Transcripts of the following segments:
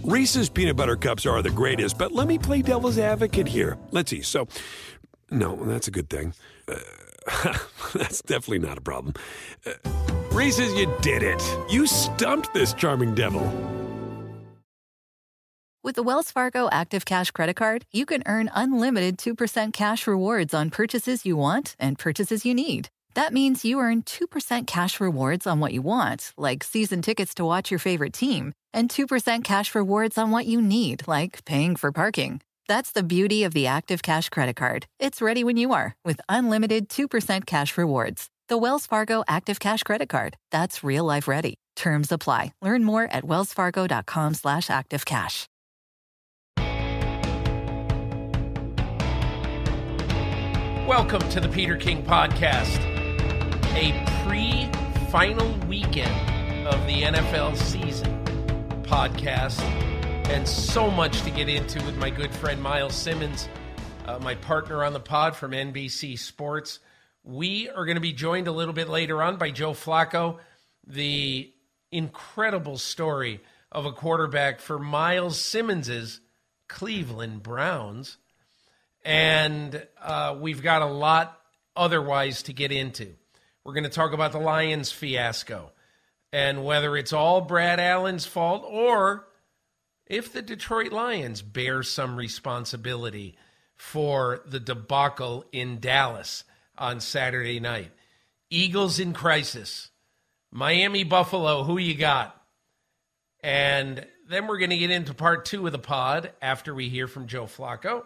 Reese's peanut butter cups are the greatest, but let me play devil's advocate here. Let's see. So, no, that's a good thing. That's definitely not a problem. Reese's, you did it. You stumped this charming devil. With the Wells Fargo Active Cash Credit Card, you can earn unlimited 2% cash rewards on purchases you want and purchases you need. That means you earn 2% cash rewards on what you want, like season tickets to watch your favorite team, and 2% cash rewards on what you need, like paying for parking. That's the beauty of the Active Cash Credit Card. It's ready when you are, with unlimited 2% cash rewards. The Wells Fargo Active Cash Credit Card. That's real life ready. Terms apply. Learn more at wellsfargo.com/activecash. Welcome to the Peter King Podcast, a pre-final weekend of the NFL season podcast, and so much to get into with my good friend Myles Simmons, my partner on the pod from NBC Sports. We are going to be joined a little bit later on by Joe Flacco, the incredible story of a quarterback for Myles Simmons's Cleveland Browns. And we've got a lot otherwise to get into. We're going to talk about the Lions fiasco and whether it's all Brad Allen's fault or if the Detroit Lions bear some responsibility for the debacle in Dallas on Saturday night. Eagles in crisis. Miami Buffalo, who you got? And then we're going to get into part two of the pod after we hear from Joe Flacco.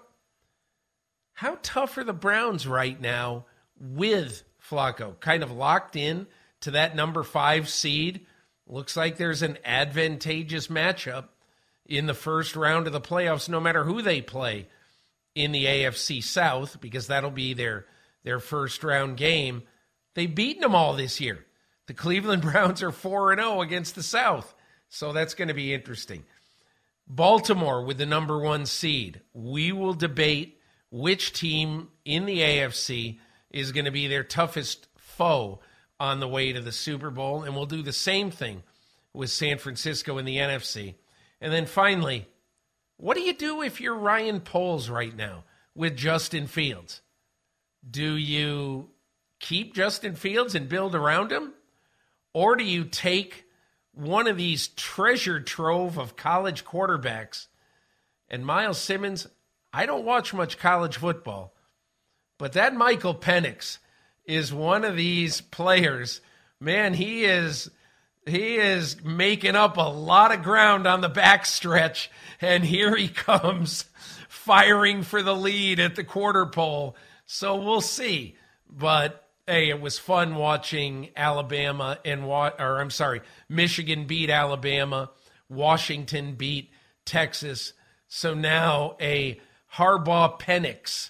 How tough are the Browns right now with Flacco? Kind of locked in to that number 5 seed. Looks like there's an advantageous matchup in the first round of the playoffs, no matter who they play in the AFC South, because that'll be their first round game. They've beaten them all this year. The Cleveland Browns are 4-0 against the South, so that's going to be interesting. Baltimore with the number 1 seed. We will debate which team in the AFC is going to be their toughest foe on the way to the Super Bowl. And we'll do the same thing with San Francisco in the NFC. And then finally, what do you do if you're Ryan Poles right now with Justin Fields? Do you keep Justin Fields and build around him? Or do you take one of these treasure trove of college quarterbacks? And Myles Simmons, I don't watch much college football, but that Michael Penix is one of these players. Man, he is making up a lot of ground on the backstretch, and here he comes firing for the lead at the quarter pole. So we'll see. But hey, it was fun watching Michigan beat Alabama, Washington beat Texas. So now a Harbaugh Penix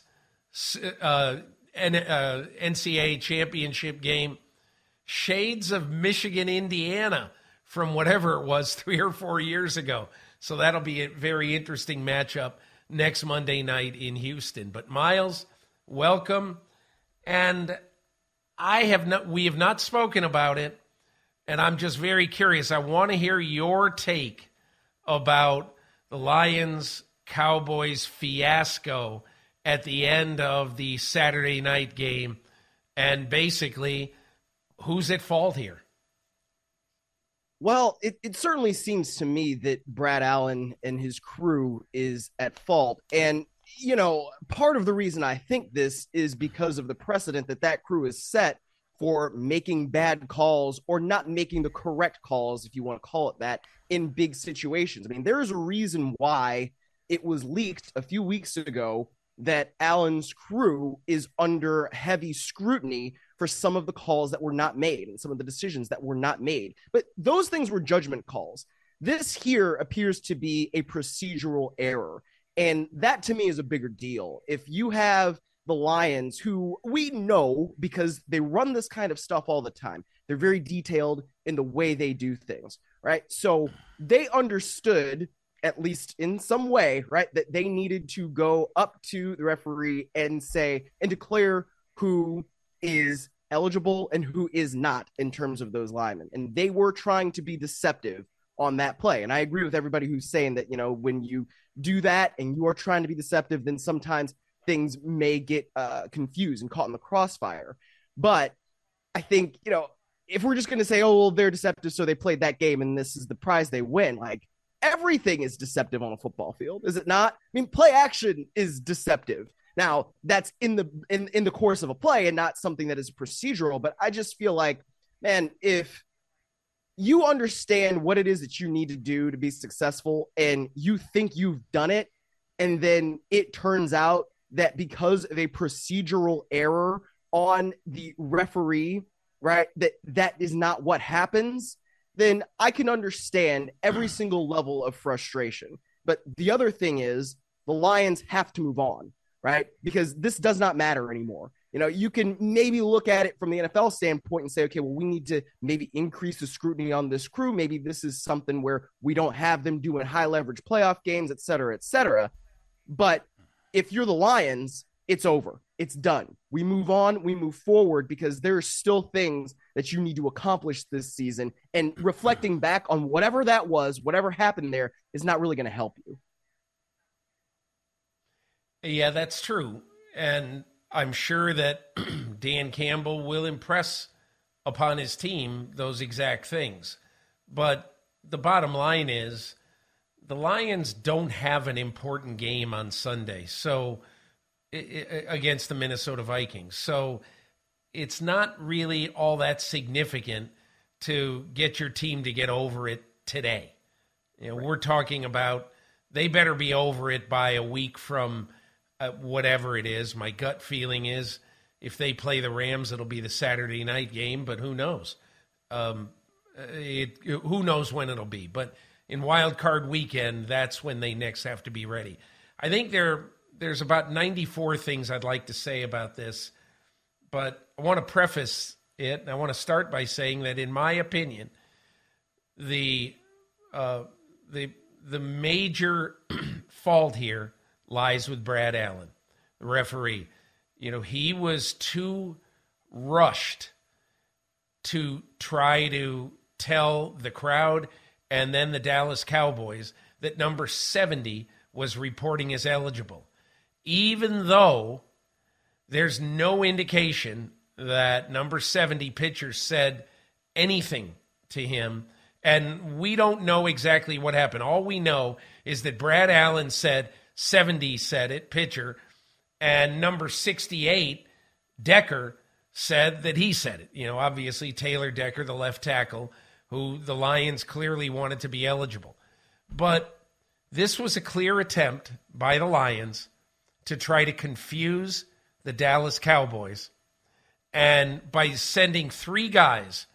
NCAA championship game. Shades of Michigan, Indiana from whatever it was 3 or 4 years ago. So that'll be a very interesting matchup next Monday night in Houston. But Myles, welcome. And we have not spoken about it, and I'm just very curious. I want to hear your take about the Lions Cowboys fiasco at the end of the Saturday night game, and basically who's at fault here? Well, it certainly seems to me that Brad Allen and his crew is at fault. And, you know, part of the reason I think this is because of the precedent that crew has set for making bad calls or not making the correct calls, if you want to call it that, in big situations. I mean, there is a reason why it was leaked a few weeks ago that Allen's crew is under heavy scrutiny for some of the calls that were not made and some of the decisions that were not made. But those things were judgment calls. This here appears to be a procedural error. And that to me is a bigger deal. If you have the Lions, who we know because they run this kind of stuff all the time, they're very detailed in the way they do things, right? So they understood, at least in some way, right, that they needed to go up to the referee and say and declare who is eligible and who is not in terms of those linemen. And they were trying to be deceptive on that play. And I agree with everybody who's saying that, when you do that and you are trying to be deceptive, then sometimes things may get confused and caught in the crossfire. But I think, if we're just going to say, oh, well, they're deceptive, so they played that game and this is the prize they win, like everything is deceptive on a football field, is it not? I mean, play action is deceptive. Now, that's in the course of a play and not something that is procedural. But I just feel like, man, if you understand what it is that you need to do to be successful and you think you've done it, and then it turns out that because of a procedural error on the referee, right, that is not what happens, then I can understand every single level of frustration. But the other thing is the Lions have to move on, right? Because this does not matter anymore. You can maybe look at it from the NFL standpoint and say, okay, well, we need to maybe increase the scrutiny on this crew. Maybe this is something where we don't have them doing high leverage playoff games, et cetera, et cetera. But if you're the Lions, it's over. It's done. We move on. We move forward because there are still things that you need to accomplish this season. And reflecting back on whatever that was, whatever happened there, is not really going to help you. Yeah, that's true. And I'm sure that Dan Campbell will impress upon his team those exact things. But the bottom line is the Lions don't have an important game on Sunday against the Minnesota Vikings. So it's not really all that significant to get your team to get over it today. We're talking about they better be over it by a week from whatever it is. My gut feeling is if they play the Rams, it'll be the Saturday night game, but who knows? Who knows when it'll be? But in Wild Card Weekend, that's when they next have to be ready. I think there's about 94 things I'd like to say about this, but I want to preface it, and I want to start by saying that, in my opinion, the major fault here lies with Brad Allen, the referee. He was too rushed to try to tell the crowd and then the Dallas Cowboys that number 70 was reporting as eligible, even though there's no indication that number 70 pitcher said anything to him. And we don't know exactly what happened. All we know is that Brad Allen said 70 said it, pitcher, and number 68, Decker, said that he said it. Obviously Taylor Decker, the left tackle, who the Lions clearly wanted to be eligible. But this was a clear attempt by the Lions to try to confuse the Dallas Cowboys. And by sending 3 guys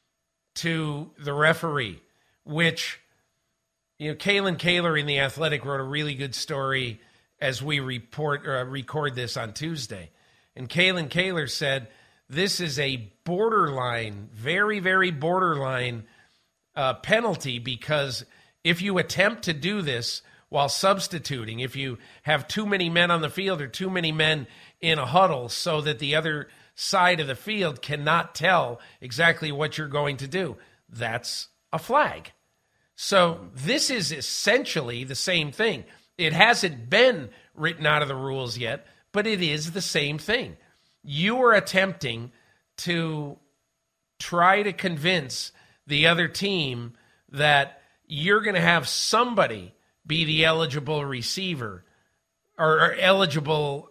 to the referee, which, Kalen Kaler in The Athletic wrote a really good story as we record this on Tuesday. And Kalen Kaler said, this is a borderline, very, very borderline penalty, because if you attempt to do this while substituting, if you have too many men on the field or too many men in a huddle so that the other side of the field cannot tell exactly what you're going to do, that's a flag. So this is essentially the same thing. It hasn't been written out of the rules yet, but it is the same thing. You are attempting to try to convince the other team that you're going to have somebody be the eligible receiver or eligible,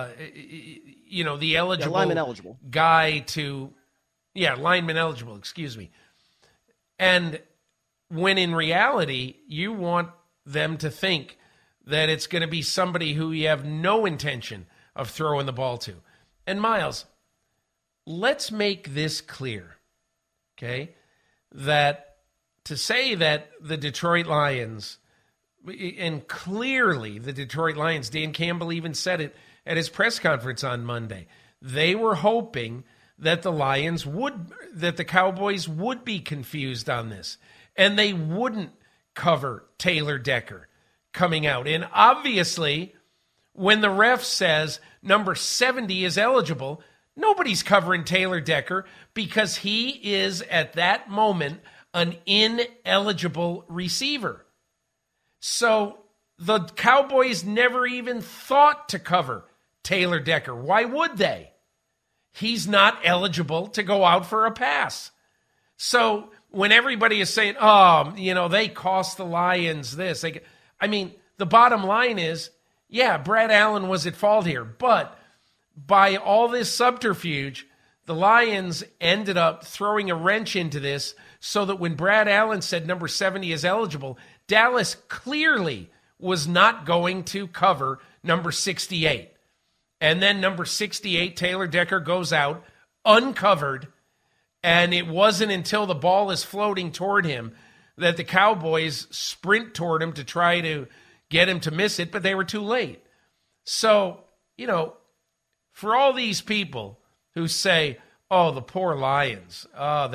the eligible lineman eligible guy to, lineman eligible, excuse me. And when in reality, you want them to think that it's going to be somebody who you have no intention of throwing the ball to. And Miles, let's make this clear, okay? That to say that the Detroit Lions, and clearly the Detroit Lions, Dan Campbell even said it at his press conference on Monday, they were hoping that the Cowboys would be confused on this, and they wouldn't cover Taylor Decker coming out. And obviously, when the ref says number 70 is eligible, nobody's covering Taylor Decker because he is at that moment an ineligible receiver. So the Cowboys never even thought to cover Taylor Decker. Why would they? He's not eligible to go out for a pass. So when everybody is saying, they cost the Lions this, the bottom line is, yeah, Brad Allen was at fault here. But by all this subterfuge, the Lions ended up throwing a wrench into this so that when Brad Allen said number 70 is eligible, Dallas clearly was not going to cover number 68. And then number 68, Taylor Decker, goes out uncovered. And it wasn't until the ball is floating toward him that the Cowboys sprint toward him to try to get him to miss it, but they were too late. So, for all these people who say, oh, the poor Lions,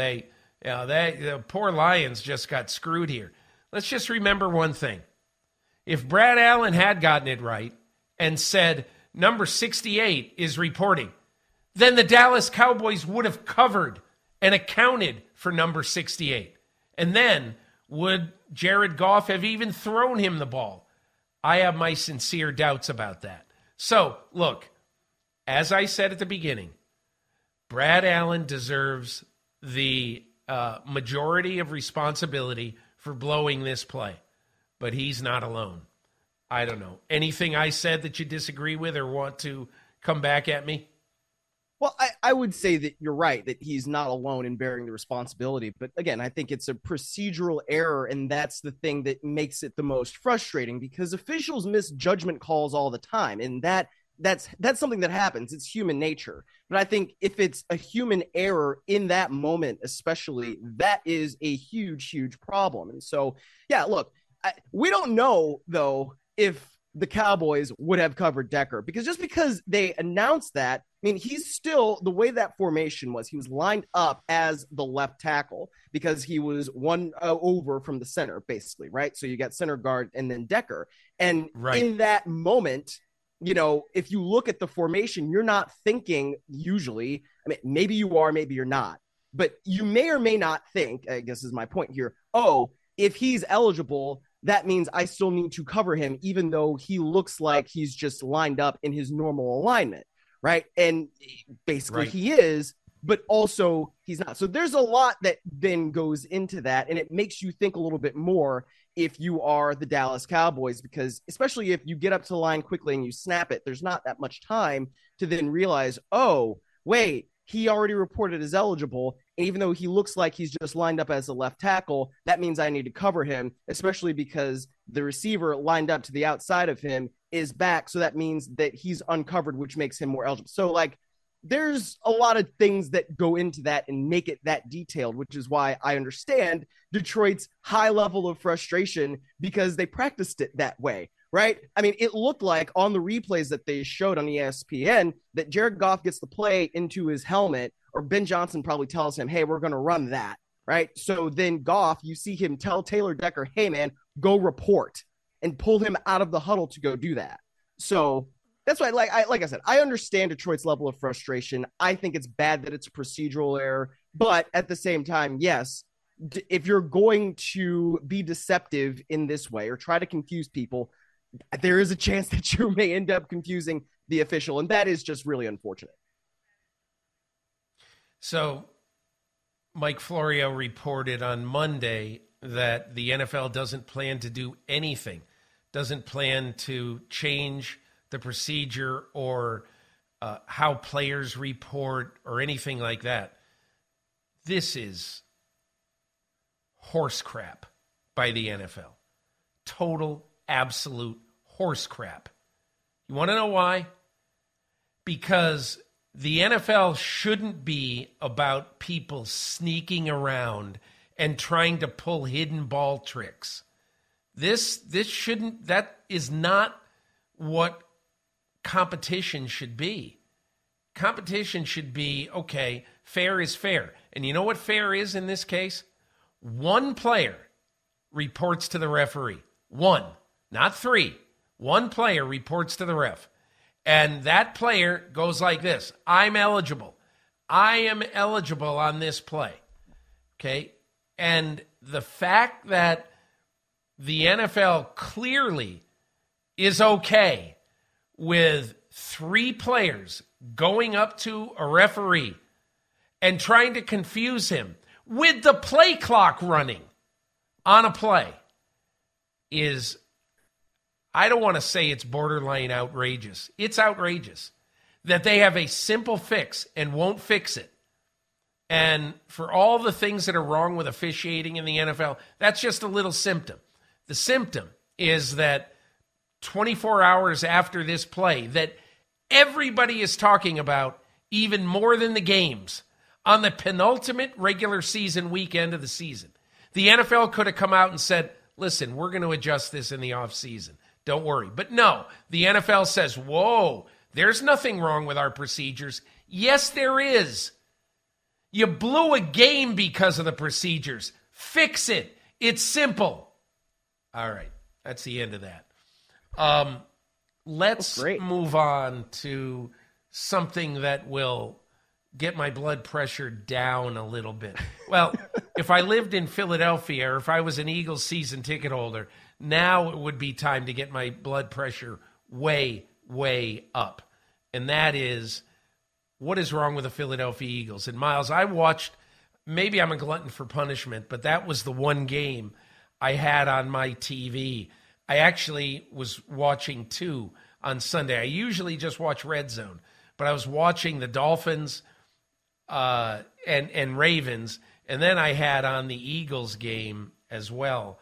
the poor Lions just got screwed here. Let's just remember one thing. If Brad Allen had gotten it right and said number 68 is reporting, then the Dallas Cowboys would have covered and accounted for number 68. And then would Jared Goff have even thrown him the ball? I have my sincere doubts about that. So, look, as I said at the beginning, Brad Allen deserves the majority of responsibility for blowing this play, but he's not alone. I don't know. Anything I said that you disagree with or want to come back at me? Well, I would say that you're right, that he's not alone in bearing the responsibility. But again, I think it's a procedural error, and that's the thing that makes it the most frustrating, because officials miss judgment calls all the time, and that's something that happens. It's human nature. But I think if it's a human error in that moment, especially, that is a huge, huge problem. And so, yeah, look, we don't know, though, if the Cowboys would have covered Decker, because just because they announced that, he's still, the way that formation was, he was lined up as the left tackle because he was one over from the center, basically, right? So you got center guard and then Decker. And in that moment, if you look at the formation, you're not thinking usually, maybe you are, maybe you're not, but you may or may not think, I guess is my point here, if he's eligible, that means I still need to cover him, even though he looks like he's just lined up in his normal alignment, right? And basically he is, but also he's not. So there's a lot that then goes into that, and it makes you think a little bit more if you are the Dallas Cowboys, because especially if you get up to the line quickly and you snap it, there's not that much time to then realize, oh, wait, he already reported as eligible. And even though he looks like he's just lined up as a left tackle, that means I need to cover him, especially because the receiver lined up to the outside of him is back. So that means that he's uncovered, which makes him more eligible. So there's a lot of things that go into that and make it that detailed, which is why I understand Detroit's high level of frustration, because they practiced it that way, right? It looked like on the replays that they showed on ESPN that Jared Goff gets the play into his helmet, or Ben Johnson probably tells him, hey, we're going to run that, right? So then Goff, you see him tell Taylor Decker, hey, man, go report, and pull him out of the huddle to go do that. So that's why, like I said, I understand Detroit's level of frustration. I think it's bad that it's a procedural error, but at the same time, yes, if you're going to be deceptive in this way or try to confuse people, there is a chance that you may end up confusing the official, and that is just really unfortunate. So Mike Florio reported on Monday that the NFL doesn't plan to do anything, doesn't plan to change the procedure or how players report or anything like that. This is horse crap by the NFL. Total, absolute horse crap. You want to know why? Because the NFL shouldn't be about people sneaking around and trying to pull hidden ball tricks. That is not what competition should be. Competition should be, okay, fair is fair. And you know what fair is in this case? One player reports to the referee. One, not three. One player reports to the ref. And that player goes like this: I'm eligible. I am eligible on this play. Okay? And the fact that the NFL clearly is okay with 3 players going up to a referee and trying to confuse him with the play clock running on a play is, I don't want to say it's borderline outrageous. It's outrageous that they have a simple fix and won't fix it. And for all the things that are wrong with officiating in the NFL, that's just a little symptom. The symptom is that 24 hours after this play that everybody is talking about, even more than the games, on the penultimate regular season weekend of the season, the NFL could have come out and said, listen, we're going to adjust this in the offseason. Don't worry. But no, the NFL says, whoa, there's nothing wrong with our procedures. Yes, there is. You blew a game because of the procedures. Fix it. It's simple. All right. That's the end of that. Let's move on to something that will get my blood pressure down a little bit. Well, if I lived in Philadelphia or if I was an Eagles season ticket holder, now it would be time to get my blood pressure way, way up. And that is, what is wrong with the Philadelphia Eagles? And Miles, I watched, maybe I'm a glutton for punishment, but that was the one game I had on my TV. I actually was watching 2 on Sunday. I usually just watch Red Zone, but I was watching the Dolphins and Ravens, and then I had on the Eagles game as well.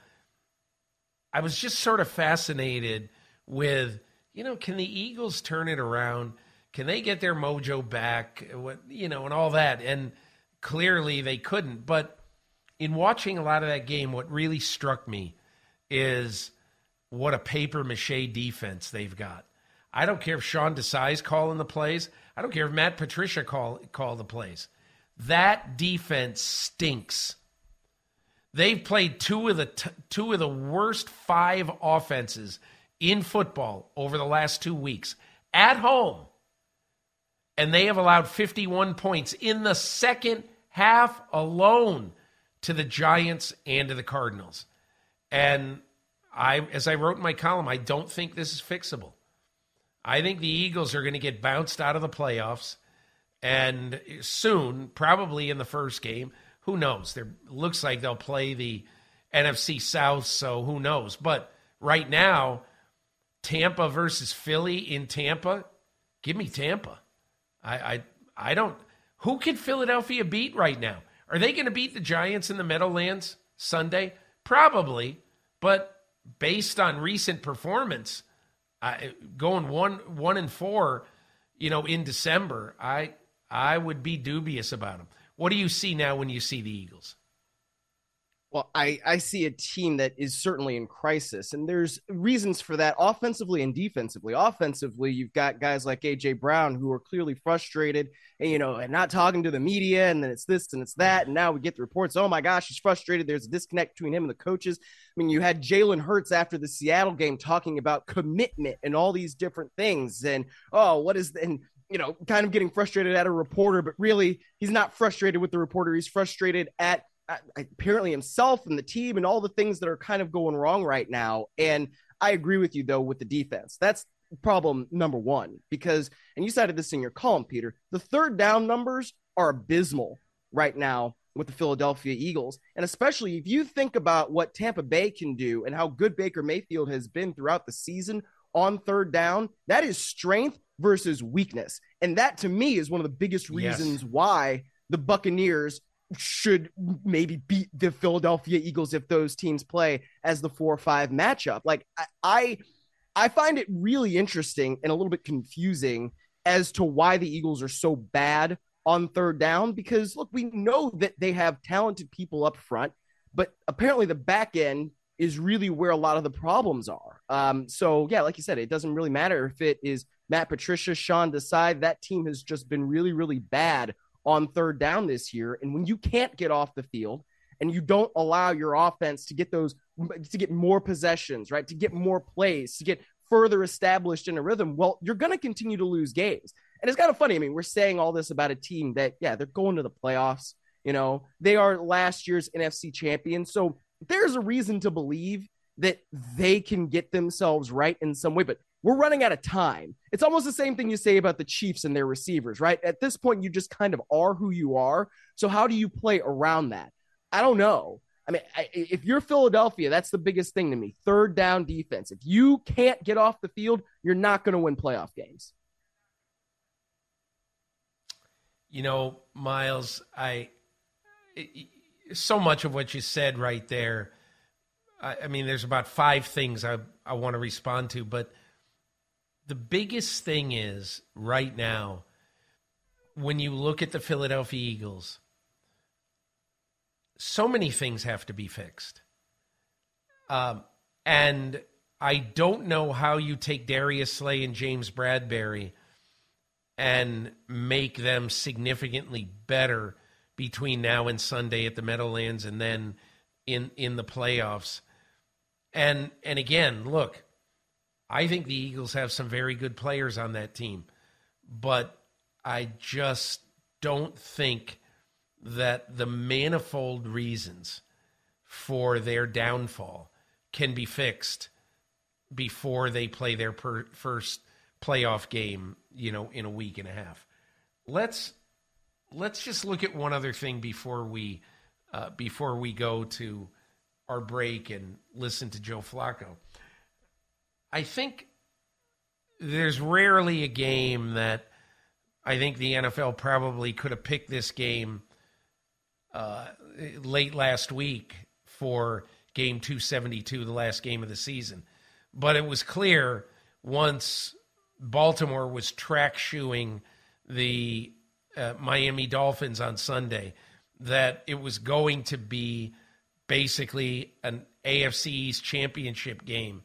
I was just sort of fascinated with, can the Eagles turn it around? Can they get their mojo back? And all that. And clearly they couldn't. But in watching a lot of that game, what really struck me is what a papier-mâché defense they've got. I don't care if Sean Desai's calling the plays. I don't care if Matt Patricia call the plays. That defense stinks. They've played two of the worst 5 offenses in football over the last 2 weeks at home. And they have allowed 51 points in the second half alone to the Giants and to the Cardinals. And as I wrote in my column, I don't think this is fixable. I think the Eagles are going to get bounced out of the playoffs, and soon, probably in the first game. Who knows? Looks like they'll play the NFC South, so who knows? But right now, Tampa versus Philly in Tampa, give me Tampa. I don't. Who can Philadelphia beat right now? Are they going to beat the Giants in the Meadowlands Sunday? Probably, but based on recent performance, going 1-4, in December, I would be dubious about them. What do you see now when you see the Eagles? Well, I see a team that is certainly in crisis, and there's reasons for that offensively and defensively. Offensively, you've got guys like A.J. Brown who are clearly frustrated and not talking to the media, and then it's this and it's that, and now we get the reports, oh my gosh, he's frustrated. There's a disconnect between him and the coaches. I mean, you had Jalen Hurts after the Seattle game talking about commitment and all these different things, and kind of getting frustrated at a reporter, but really he's not frustrated with the reporter. He's frustrated at apparently himself and the team and all the things that are kind of going wrong right now. And I agree with you, though, with the defense. That's problem number one, because, and you cited this in your column, Peter, the third down numbers are abysmal right now with the Philadelphia Eagles. And especially if you think about what Tampa Bay can do and how good Baker Mayfield has been throughout the season on third down, that is strength versus weakness. And that, to me, is one of the biggest reasons why the Buccaneers should maybe beat the Philadelphia Eagles if those teams play as the 4-5 matchup. Like, I find it really interesting and a little bit confusing as to why the Eagles are so bad on third down, because look, we know that they have talented people up front, but apparently the back end is really where a lot of the problems are. So yeah, like you said, it doesn't really matter if it is Matt Patricia, Sean Desai. That team has just been really, really bad on third down this year. And when you can't get off the field and you don't allow your offense to get more possessions, right, to get more plays, to get further established in a rhythm, well, you're going to continue to lose games. And it's kind of funny. I mean, we're saying all this about a team that, yeah, they're going to the playoffs. They are last year's NFC champions. So there's a reason to believe that they can get themselves right in some way, but we're running out of time. It's almost the same thing you say about the Chiefs and their receivers, right? At this point, you just kind of are who you are. So how do you play around that? I don't know. I mean, if you're Philadelphia, that's the biggest thing to me. Third down defense. If you can't get off the field, you're not going to win playoff games. Miles, so much of what you said right there, I mean, there's about 5 things I want to respond to, but the biggest thing is right now, when you look at the Philadelphia Eagles, so many things have to be fixed. And I don't know how you take Darius Slay and James Bradbury and make them significantly better between now and Sunday at the Meadowlands and then in the playoffs. And again, look, I think the Eagles have some very good players on that team, but I just don't think that the manifold reasons for their downfall can be fixed before they play their first playoff game, in a week and a half. Let's just look at one other thing before we go to our break and listen to Joe Flacco. I think there's rarely a game that I think the NFL probably could have picked this game late last week for game 272, the last game of the season. But it was clear once Baltimore was track shoeing the Miami Dolphins on Sunday that it was going to be basically an AFC East championship game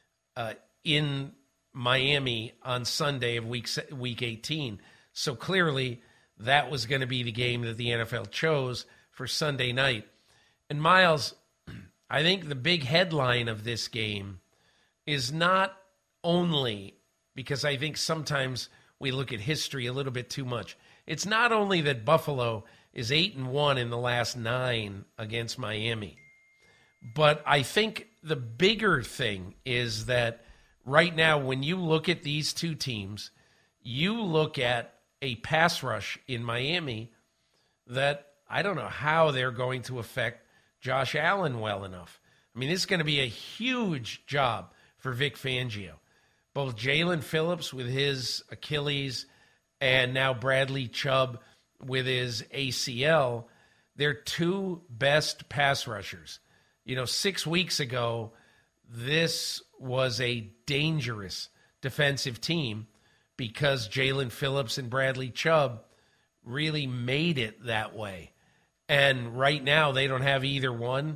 in Miami on Sunday of week 18. So clearly that was going to be the game that the NFL chose for Sunday night. And Miles, I think the big headline of this game is not only because I think sometimes we look at history a little bit too much. It's not only that Buffalo is 8-1 in the last 9 against Miami, but I think the bigger thing is that right now, when you look at these two teams, you look at a pass rush in Miami that I don't know how they're going to affect Josh Allen well enough. I mean, it's going to be a huge job for Vic Fangio. Both Jalen Phillips with his Achilles and now Bradley Chubb with his ACL, they're two best pass rushers. 6 weeks ago, this was a dangerous defensive team because Jalen Phillips and Bradley Chubb really made it that way. And right now, they don't have either one.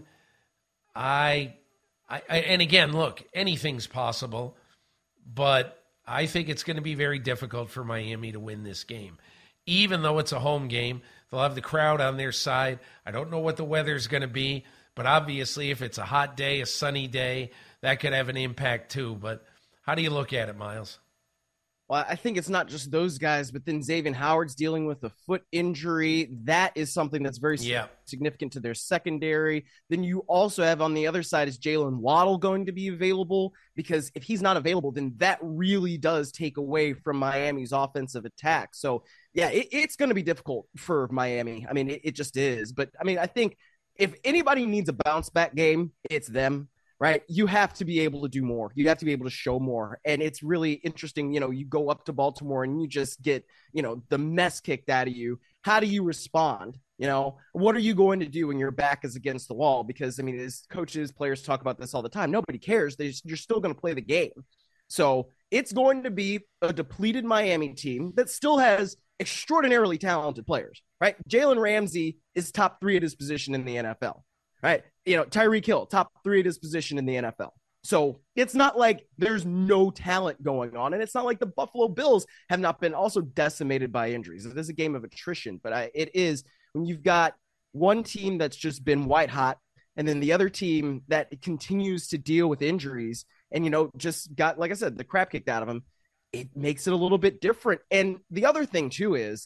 And again, look, anything's possible, but I think it's going to be very difficult for Miami to win this game. Even though it's a home game, they'll have the crowd on their side. I don't know what the weather's going to be, but obviously if it's a hot day, a sunny day, that could have an impact too. But how do you look at it, Miles? Well, I think it's not just those guys, but then Xavier Howard's dealing with a foot injury. That is something that's very significant to their secondary. Then you also have on the other side is Jalen Waddle going to be available, because if he's not available, then that really does take away from Miami's offensive attack. So, yeah, it's going to be difficult for Miami. I mean, it just is. But, I mean, I think if anybody needs a bounce-back game, it's them. Right. You have to be able to do more. You have to be able to show more. And it's really interesting. You go up to Baltimore and you just get, the mess kicked out of you. How do you respond? What are you going to do when your back is against the wall? Because, I mean, as coaches, players talk about this all the time. Nobody cares. You're still going to play the game. So it's going to be a depleted Miami team that still has extraordinarily talented players. Right. Jalen Ramsey is top 3 at his position in the NFL. Right. Tyreek Hill, top 3 at his position in the NFL. So it's not like there's no talent going on. And it's not like the Buffalo Bills have not been also decimated by injuries. It is a game of attrition, but it is when you've got one team that's just been white hot and then the other team that continues to deal with injuries and, just got, like I said, the crap kicked out of them. It makes it a little bit different. And the other thing too is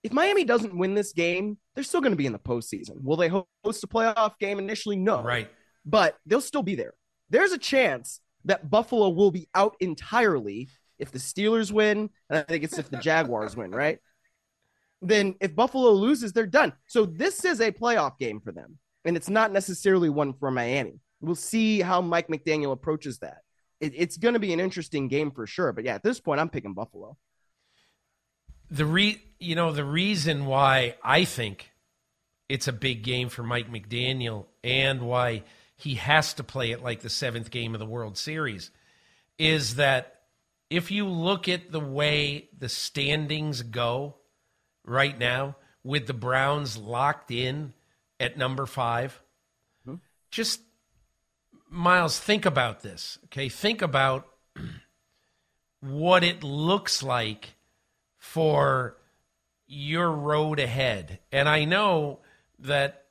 if Miami doesn't win this game, they're still going to be in the postseason. Will they host a playoff game initially? No. Right. But they'll still be there. There's a chance that Buffalo will be out entirely if the Steelers win, and I think it's if the Jaguars win, right? Then if Buffalo loses, they're done. So this is a playoff game for them, and it's not necessarily one for Miami. We'll see how Mike McDaniel approaches that. It's going to be an interesting game for sure. But yeah, at this point, I'm picking Buffalo. The reason why I think it's a big game for Mike McDaniel and why he has to play it like the 7th game of the World Series is that if you look at the way the standings go right now with the Browns locked in at number 5, just, Miles, think about this, okay? Think about what it looks like for your road ahead. And I know that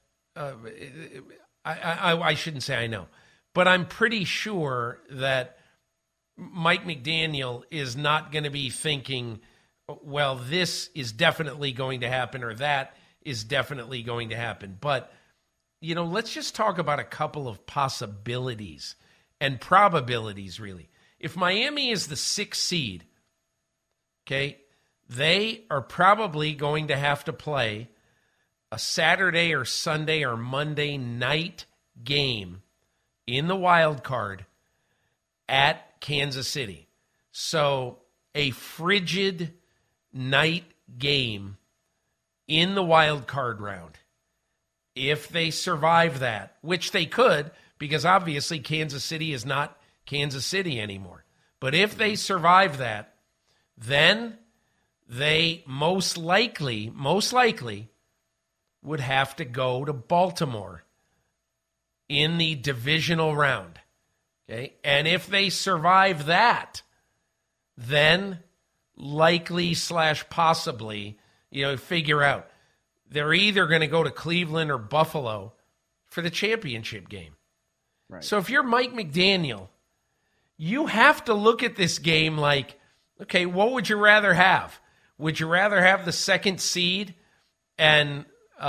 I shouldn't say I know, but I'm pretty sure that Mike McDaniel is not going to be thinking, well, this is definitely going to happen or that is definitely going to happen. But, let's just talk about a couple of possibilities and probabilities, really. If Miami is the 6th seed, okay, they are probably going to have to play a Saturday or Sunday or Monday night game in the wild card at Kansas City. So a frigid night game in the wild card round. If they survive that, which they could, because obviously Kansas City is not Kansas City anymore. But if they survive that, then they most likely would have to go to Baltimore in the divisional round. Okay? And if they survive that, then likely / possibly, figure out they're either going to go to Cleveland or Buffalo for the championship game. Right. So if you're Mike McDaniel, you have to look at this game like, okay, what would you rather have? Would you rather have the 2nd seed and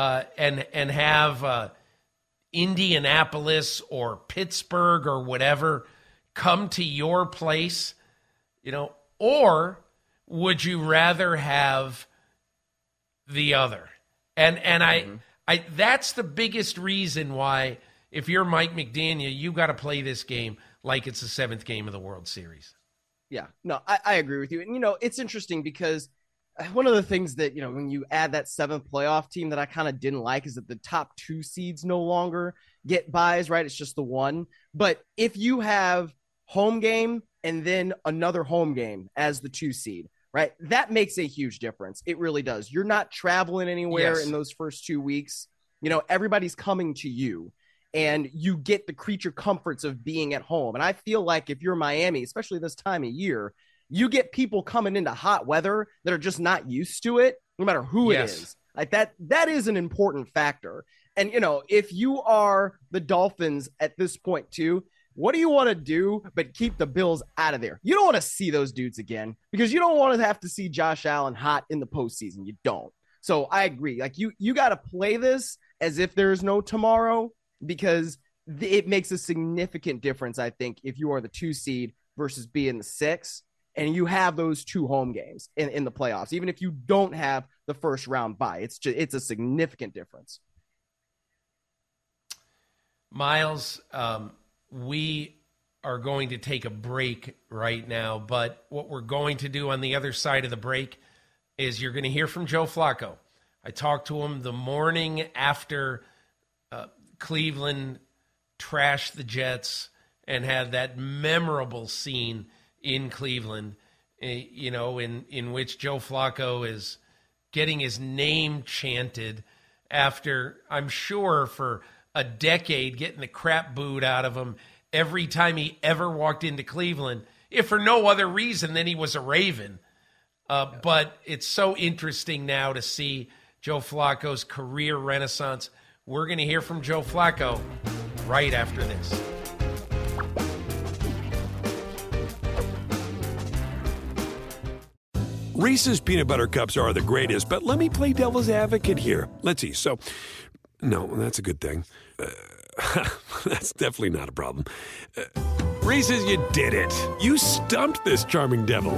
have Indianapolis or Pittsburgh or whatever come to your place, or would you rather have the other? And I that's the biggest reason why, if you're Mike McDaniel, you got to play this game like it's the 7th game of the World Series. Yeah, no, I agree with you. And, it's interesting because one of the things that, when you add that 7th playoff team that I kind of didn't like is that the top 2 seeds no longer get buys, right? It's just the one. But if you have home game and then another home game as the 2 seed, right? That makes a huge difference. It really does. You're not traveling anywhere in those first 2 weeks. Everybody's coming to you and you get the creature comforts of being at home. And I feel like if you're Miami, especially this time of year, you get people coming into hot weather that are just not used to it, no matter who it is. Like that is an important factor. And, if you are the Dolphins at this point too, what do you want to do but keep the Bills out of there? You don't want to see those dudes again because you don't want to have to see Josh Allen hot in the postseason. You don't. So I agree. Like you got to play this as if there's no tomorrow because it makes a significant difference, I think, if you are the 2 seed versus being the 6 and you have those 2 home games in the playoffs, even if you don't have the first round bye. It's a significant difference. Miles, we are going to take a break right now, but what we're going to do on the other side of the break is you're going to hear from Joe Flacco. I talked to him the morning after Cleveland trashed the Jets and had that memorable scene in Cleveland, in which Joe Flacco is getting his name chanted after, I'm sure, for a decade, getting the crap booed out of him every time he ever walked into Cleveland, if for no other reason than he was a Raven. But it's so interesting now to see Joe Flacco's career renaissance. We're going to hear from Joe Flacco right after this. Reese's peanut butter cups are the greatest, but let me play devil's advocate here. Let's see. So, no, that's a good thing. That's definitely not a problem. Reese's, you did it. You stumped this charming devil.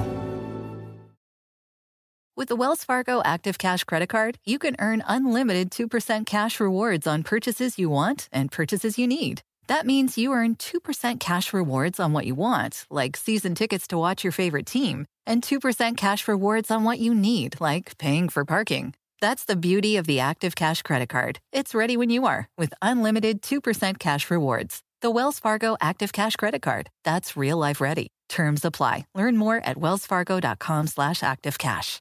With the Wells Fargo Active Cash Credit Card, you can earn unlimited 2% cash rewards on purchases you want and purchases you need. That means you earn 2% cash rewards on what you want, like season tickets to watch your favorite team, and 2% cash rewards on what you need, like paying for parking. That's the beauty of the Active Cash Credit Card. It's ready when you are, with unlimited 2% cash rewards. The Wells Fargo Active Cash Credit Card. That's real life ready. Terms apply. Learn more at wellsfargo.com/activecash.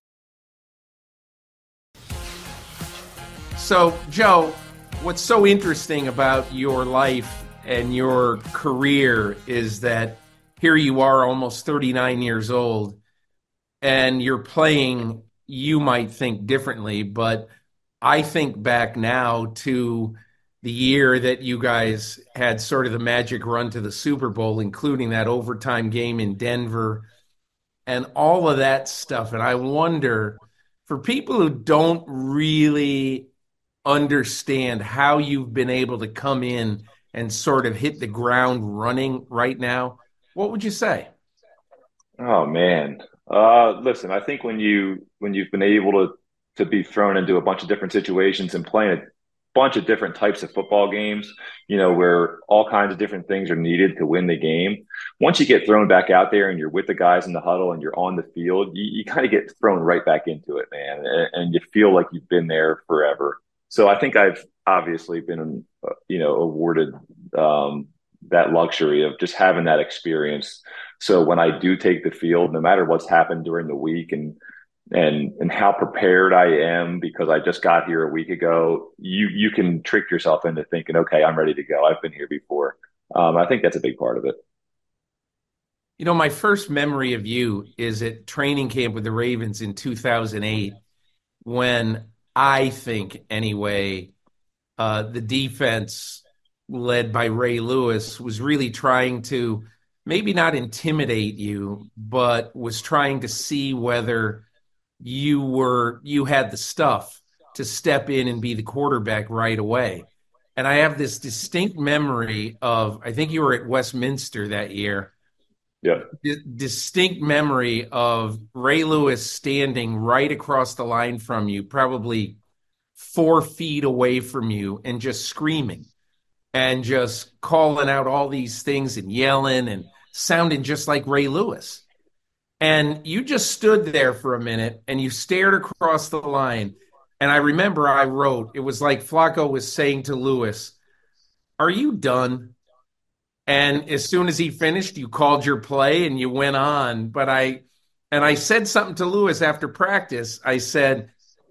So, Joe, what's so interesting about your life and your career is that here you are almost 39 years old and you're playing, you might think differently, but I think back now to the year that you guys had sort of the magic run to the Super Bowl, including that overtime game in Denver and all of that stuff. And I wonder, for people who don't really understand how you've been able to come in and sort of hit the ground running right now, what would you say? Oh man. Listen, I think when you've been able to be thrown into a bunch of different situations and playing a bunch of different types of football games, where all kinds of different things are needed to win the game. Once you get thrown back out there and you're with the guys in the huddle and you're on the field, you kind of get thrown right back into it, man. And you feel like you've been there forever. So I think I've obviously been, awarded that luxury of just having that experience. So when I do take the field, no matter what's happened during the week and how prepared I am because I just got here a week ago, you can trick yourself into thinking, okay, I'm ready to go. I've been here before. I think that's a big part of it. My first memory of you is at training camp with the Ravens in 2008 when I think anyway, the defense led by Ray Lewis was really trying to maybe not intimidate you, but was trying to see whether you had the stuff to step in and be the quarterback right away. And I have this distinct memory of, I think you were at Westminster that year. Yeah. Distinct memory of Ray Lewis standing right across the line from you, probably 4 feet away from you, and just screaming and just calling out all these things and yelling and sounding just like Ray Lewis. And you just stood there for a minute and you stared across the line. And I remember I wrote, it was like Flacco was saying to Lewis, "Are you done?" And as soon as he finished, you called your play and you went on. But I said something to Lewis after practice. I said,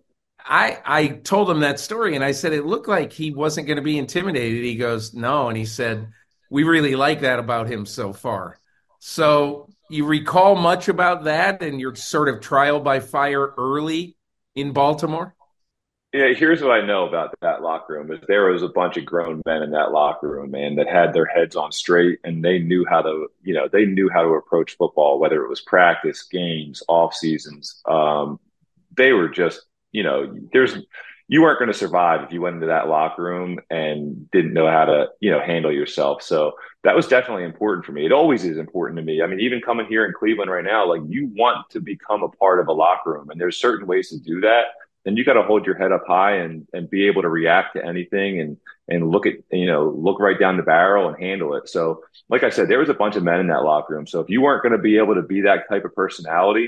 I told him that story and I said, it looked like he wasn't going to be intimidated. He goes, no. And he said, we really like that about him so far. So you recall much about that and your sort of trial by fire early in Baltimore? Yeah, here's what I know about that locker room is there was a bunch of grown men in that locker room, man, that had their heads on straight and they knew how to, they knew how to approach football, whether it was practice, games, off seasons. They were just, you weren't going to survive if you went into that locker room and didn't know how to, handle yourself. So that was definitely important for me. It always is important to me. I mean, even coming here in Cleveland right now, like you want to become a part of a locker room and there's certain ways to do that. And you got to hold your head up high and be able to react to anything and look at, look right down the barrel and handle it. So like I said, there was a bunch of men in that locker room. So if you weren't going to be able to be that type of personality,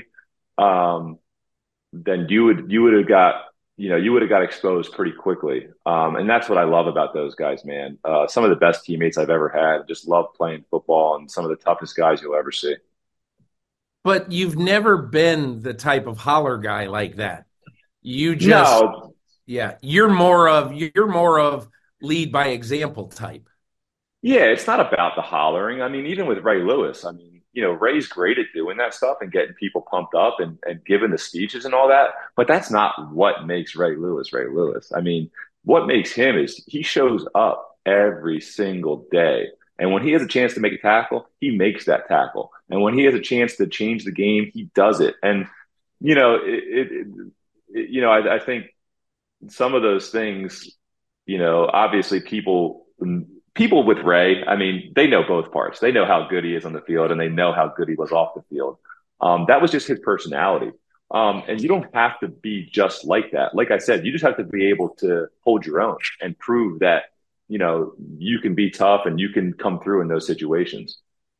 then you would have got exposed pretty quickly. And that's what I love about those guys, man. Some of the best teammates I've ever had. Just love playing football and some of the toughest guys you'll ever see. But you've never been the type of holler guy like that. You just, no. Yeah, you're more of lead by example type. Yeah, it's not about the hollering. I mean, even with Ray Lewis, I mean, Ray's great at doing that stuff and getting people pumped up and giving the speeches and all that. But that's not what makes Ray Lewis Ray Lewis. I mean, what makes him is he shows up every single day. And when he has a chance to make a tackle, he makes that tackle. And when he has a chance to change the game, he does it. And I think some of those things, obviously people with Ray, I mean, they know both parts. They know how good he is on the field, and they know how good he was off the field. That was just his personality. And you don't have to be just like that. Like I said, you just have to be able to hold your own and prove that, you can be tough and you can come through in those situations.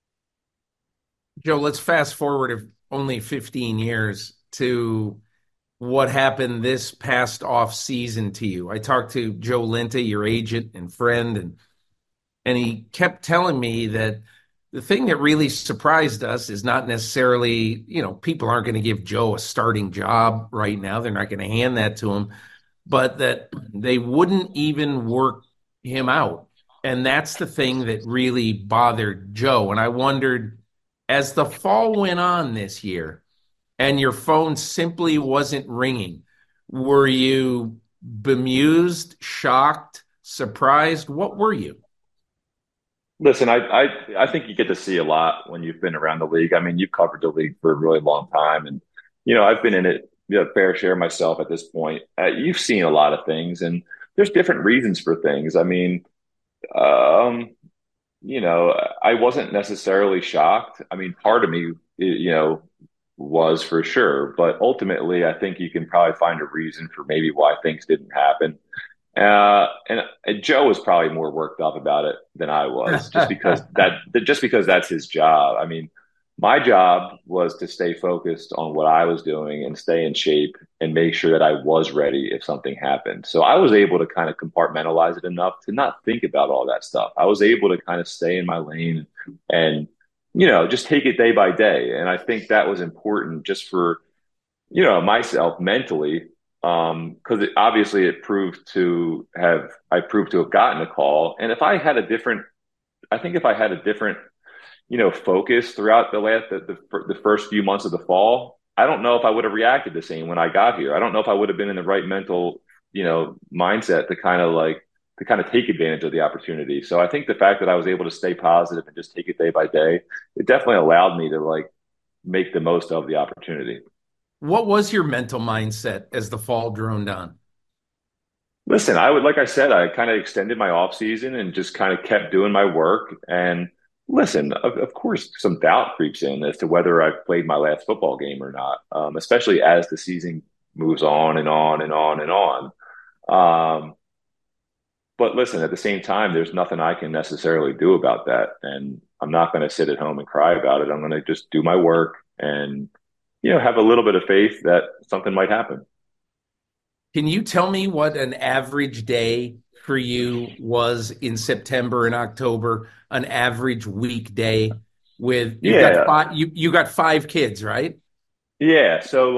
Joe, let's fast forward only 15 years to what happened this past off season to you. I talked to Joe Linta, your agent and friend, and he kept telling me that the thing that really surprised us is not necessarily, people aren't going to give Joe a starting job right now. They're not going to hand that to him, but that they wouldn't even work him out. And that's the thing that really bothered Joe. And I wondered, as the fall went on this year and your phone simply wasn't ringing, were you bemused, shocked, surprised? What were you? Listen, I think you get to see a lot when you've been around the league. I mean, you've covered the league for a really long time, and I've been in it fair share myself at this point. You've seen a lot of things, and there's different reasons for things. I mean, um, I wasn't necessarily shocked. I mean, part of me, was for sure, but ultimately, I think you can probably find a reason for maybe why things didn't happen. And Joe was probably more worked up about it than I was, just because that's his job. I mean, my job was to stay focused on what I was doing and stay in shape and make sure that I was ready if something happened. So I was able to kind of compartmentalize it enough to not think about all that stuff. I was able to kind of stay in my lane and, just take it day by day. And I think that was important just for, myself mentally, because obviously I proved to have gotten a call. And if I had a different, I think if I had a different, focus throughout the first few months of the fall, I don't know if I would have reacted the same when I got here. I don't know if I would have been in the right mental, mindset to kind of take advantage of the opportunity. So I think the fact that I was able to stay positive and just take it day by day, it definitely allowed me to make the most of the opportunity. What was your mental mindset as the fall droned on? Listen, like I said, I kind of extended my off season and just kind of kept doing my work. And listen, of course, some doubt creeps in as to whether I've played my last football game or not, especially as the season moves on and on and on and on. Um, but listen, at the same time, there's nothing I can necessarily do about that. And I'm not going to sit at home and cry about it. I'm going to just do my work and, have a little bit of faith that something might happen. Can you tell me what an average day for you was in September and October, an average weekday with Yeah. you got five kids, right? Yeah. So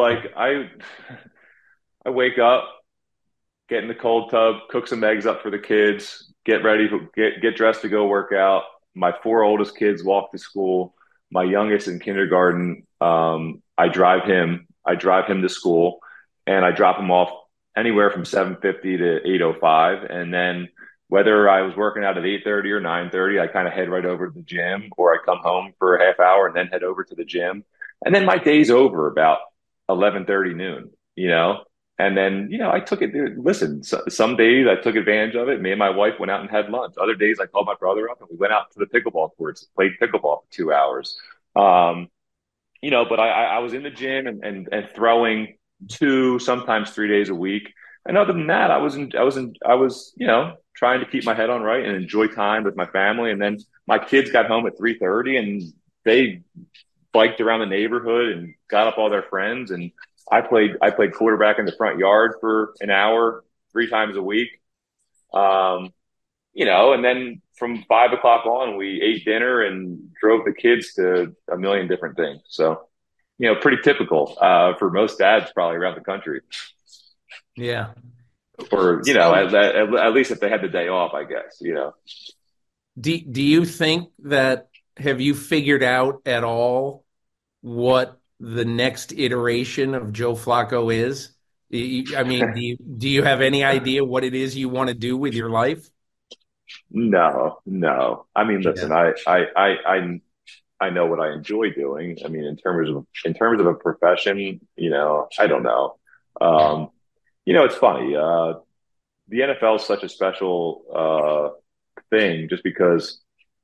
I wake up, get in the cold tub, cook some eggs up for the kids, get ready, get dressed to go work out. My four oldest kids walk to school. My youngest in kindergarten, I drive him to school, and I drop him off anywhere from 7:50 to 8:05, and then whether I was working out at 8:30 or 9:30, I kind of head right over to the gym, or I come home for a half hour and then head over to the gym, and then my day's over about 11:30 noon. And then, I took it. Listen, some days I took advantage of it. Me and my wife went out and had lunch. Other days I called my brother up and we went out to the pickleball courts, played pickleball for 2 hours. Um, but I was in the gym and throwing 2, sometimes 3 days a week. And other than that, I was trying to keep my head on right and enjoy time with my family. And then my kids got home at 3:30 and they biked around the neighborhood and got up all their friends. And I played quarterback in the front yard for an hour, 3 times a week. Um, and then from 5 o'clock on, we ate dinner and drove the kids to a million different things. So, pretty typical for most dads probably around the country. Yeah. Or, So at least if they had the day off, I guess. do you think that have you figured out at all what the next iteration of Joe Flacco is? I mean, do you have any idea what it is you want to do with your life? No, no. I mean, Yeah. listen, I know what I enjoy doing. I mean, in terms of a profession, I don't know. Um, it's funny. The NFL is such a special thing, just because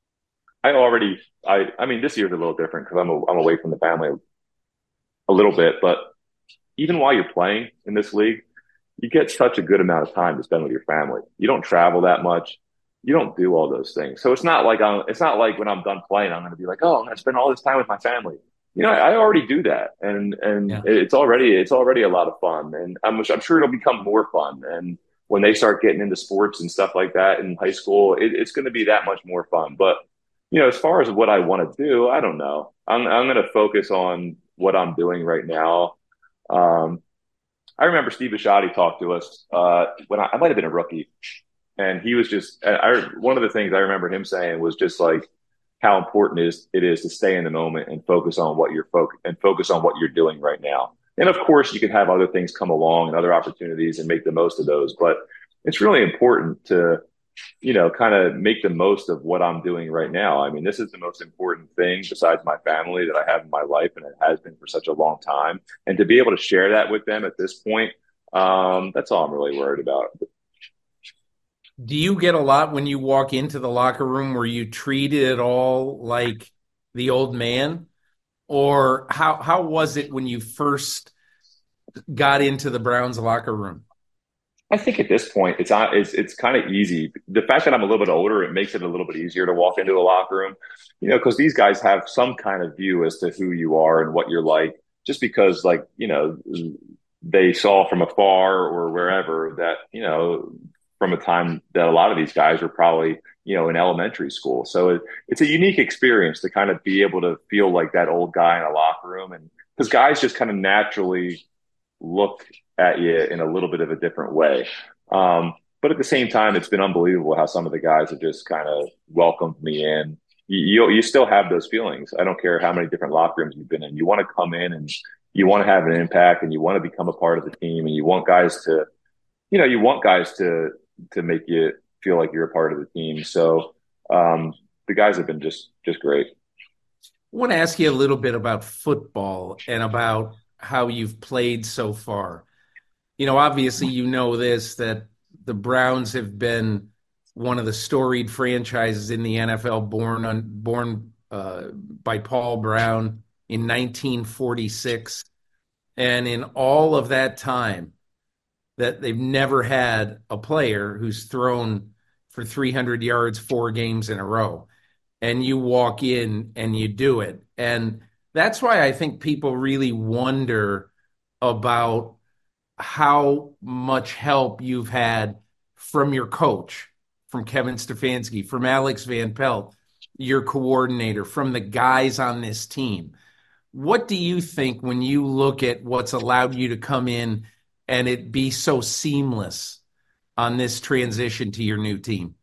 I mean, this year's a little different because I'm away from the family a little bit, but even while you're playing in this league, you get such a good amount of time to spend with your family. You don't travel that much. You don't do all those things. So it's not like when I'm done playing, I'm going to be like, oh, I'm going to spend all this time with my family. I already do that, and Yeah. it's already a lot of fun, and I'm sure it'll become more fun. And when they start getting into sports and stuff like that in high school, it's going to be that much more fun. But as far as what I want to do, I don't know. I'm going to focus on what I'm doing right now. Um, I remember Steve Bisciotti talked to us when I might have been a rookie, and he was just one of the things I remember him saying was just like how important it is to stay in the moment and focus on what you're doing right now. And of course, you can have other things come along and other opportunities and make the most of those, but it's really important to kind of make the most of what I'm doing right now. I mean, this is the most important thing besides my family that I have in my life, and it has been for such a long time. And to be able to share that with them at this point, that's all I'm really worried about. Do you get a lot when you walk into the locker room where you treat it all like the old man? Or how was it when you first got into the Browns locker room? I think at this point, it's kind of easy. The fact that I'm a little bit older, it makes it a little bit easier to walk into a locker room, because these guys have some kind of view as to who you are and what you're like, just because, like, they saw from afar or wherever that, from a time that a lot of these guys were probably, in elementary school. So it's a unique experience to kind of be able to feel like that old guy in a locker room. And because guys just kind of naturally look at you in a little bit of a different way. But at the same time, it's been unbelievable how some of the guys have just kind of welcomed me in. You still have those feelings. I don't care how many different locker rooms you've been in. You want to come in and you want to have an impact, and you want to become a part of the team, and you want guys to, to make you feel like you're a part of the team. So the guys have been just great. I want to ask you a little bit about football and about how you've played so far. Obviously, this, that the Browns have been one of the storied franchises in the NFL, born by Paul Brown in 1946. And in all of that time, that they've never had a player who's thrown for 300 yards 4 games in a row. And you walk in and you do it. And that's why I think people really wonder about how much help you've had from your coach, from Kevin Stefanski, from Alex Van Pelt, your coordinator, from the guys on this team. What do you think when you look at what's allowed you to come in and it be so seamless on this transition to your new team?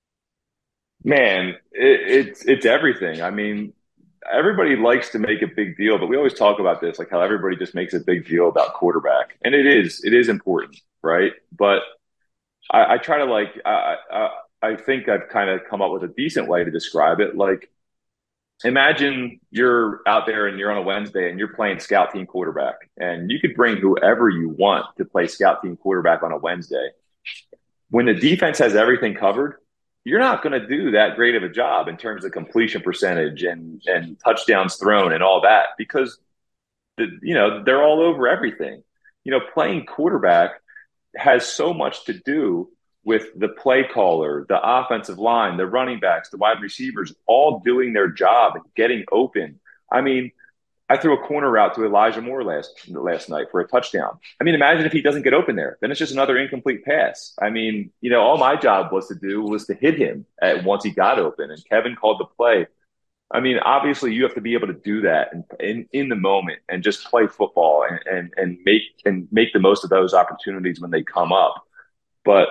Man, it's everything. I mean, everybody likes to make a big deal, but we always talk about this, like how everybody just makes a big deal about quarterback, and it is important, right? But I try to I think I've kind of come up with a decent way to describe it. Like, imagine you're out there and you're on a Wednesday and you're playing scout team quarterback, and you could bring whoever you want to play scout team quarterback on a Wednesday. When the defense has everything covered, you're not going to do that great of a job in terms of completion percentage and touchdowns thrown and all that, because they're all over everything. Playing quarterback has so much to do with the play caller, the offensive line, the running backs, the wide receivers, all doing their job and getting open. I mean, I threw a corner route to Elijah Moore last night for a touchdown. I mean, imagine if he doesn't get open there. Then it's just another incomplete pass. I mean, all my job was to hit him once he got open, and Kevin called the play. I mean, obviously, you have to be able to do that in the moment and just play football and make the most of those opportunities when they come up. But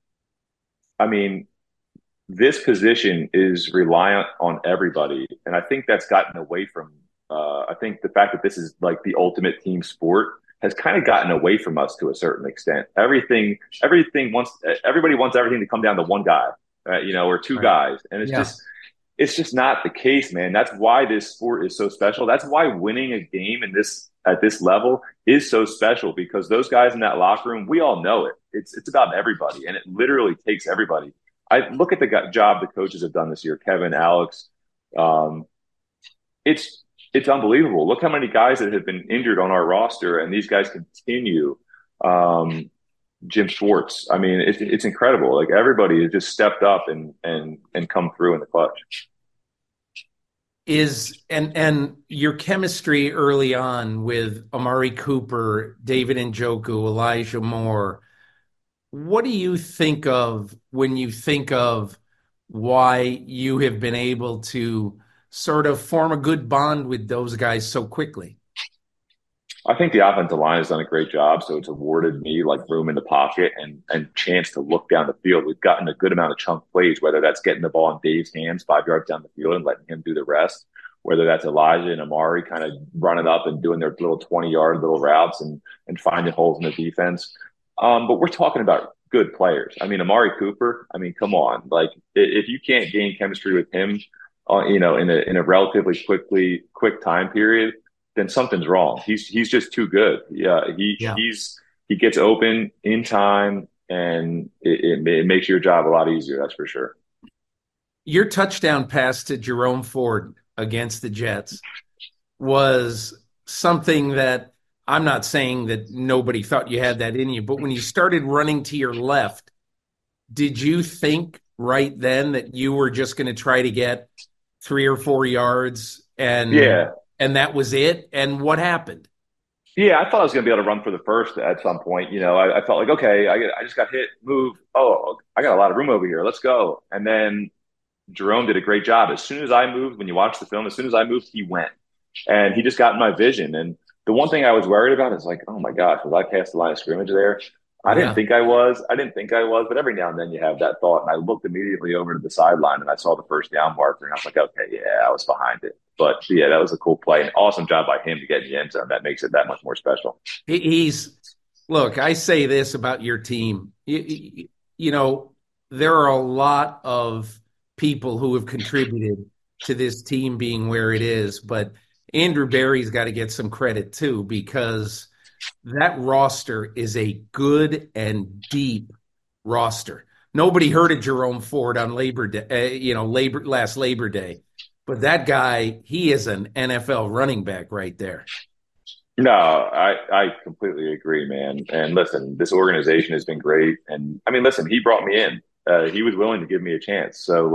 I mean, this position is reliant on everybody, and I think that's gotten away from. I think the fact that this is like the ultimate team sport has kind of gotten away from us to a certain extent. Everybody wants everything to come down to one guy, or two guys, and it's just it's just not the case, man. That's why this sport is so special. That's why winning a game at this level is so special, because those guys in that locker room, we all know it. It's about everybody, and it literally takes everybody. I look at the job the coaches have done this year, Kevin, Alex. It's unbelievable. Look how many guys that have been injured on our roster, and these guys continue. Jim Schwartz. I mean, it's incredible. Like, everybody has just stepped up and come through in the clutch. And your chemistry early on with Amari Cooper, David Njoku, Elijah Moore, what do you think of when you think of why you have been able to sort of form a good bond with those guys so quickly? I think the offensive line has done a great job, so it's awarded me like room in the pocket and chance to look down the field. We've gotten a good amount of chunk plays, whether that's getting the ball in Dave's hands 5 yards down the field and letting him do the rest, whether that's Elijah and Amari kind of running up and doing their little 20-yard little routes and finding holes in the defense. But we're talking about good players. I mean, Amari Cooper, I mean, come on. Like, if you can't gain chemistry with him, in a relatively quick time period, then something's wrong. He's just too good. He gets open in time, and it makes your job a lot easier. That's for sure. Your touchdown pass to Jerome Ford against the Jets was something that I'm not saying that nobody thought you had that in you, but when you started running to your left, did you think right then that you were just going to try to get 3 or 4 yards and that was it? And what happened? Yeah, I thought I was going to be able to run for the first at some point. I felt like, okay, I just got hit, move. Oh, I got a lot of room over here. Let's go. And then Jerome did a great job. As soon as I moved, when you watch the film, as soon as I moved, he went. And he just got in my vision. And the one thing I was worried about is like, oh my gosh, was I past the line of scrimmage there? I didn't think I was, but every now and then you have that thought. And I looked immediately over to the sideline and I saw the first down marker and I was like, okay, yeah, I was behind it. But yeah, that was a cool play. An awesome job by him to get in the end zone. That makes it that much more special. Look, I say this about your team. You know, there are a lot of people who have contributed to this team being where it is, but Andrew Berry's got to get some credit too, because that roster is a good and deep roster. Nobody heard of Jerome Ford on Labor Day, last Labor Day, but that guy, he is an NFL running back right there. No, I completely agree, man. And listen, this organization has been great. And I mean, listen, he brought me in. He was willing to give me a chance. So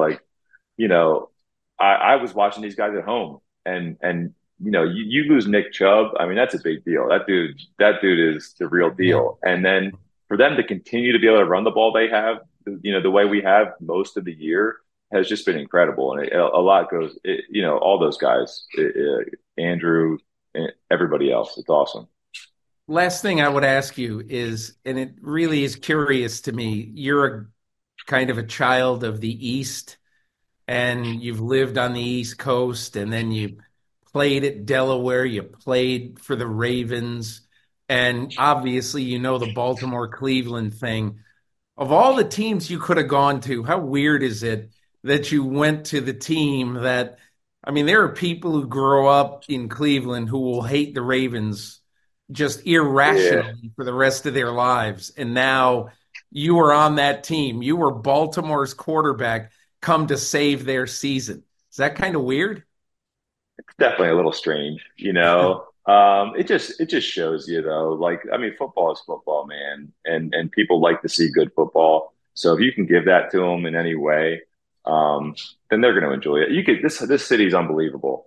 I was watching these guys at home and you lose Nick Chubb. I mean, that's a big deal. That dude is the real deal. Yeah. And then for them to continue to be able to run the ball they have, the way we have most of the year has just been incredible. And a lot goes, all those guys, Andrew, and everybody else. It's awesome. Last thing I would ask you is, and it really is curious to me, you're a kind of a child of the East and you've lived on the East Coast and then you played at Delaware, you played for the Ravens, and obviously the Baltimore-Cleveland thing. Of all the teams you could have gone to, how weird is it that you went to the team that, I mean, there are people who grow up in Cleveland who will hate the Ravens just irrationally for the rest of their lives, and now you were on that team. You were Baltimore's quarterback come to save their season. Is that kind of weird? It's definitely a little strange, It just shows you though, like, I mean, football is football, man, and people like to see good football. So if you can give that to them in any way, then they're going to enjoy it. This city's unbelievable.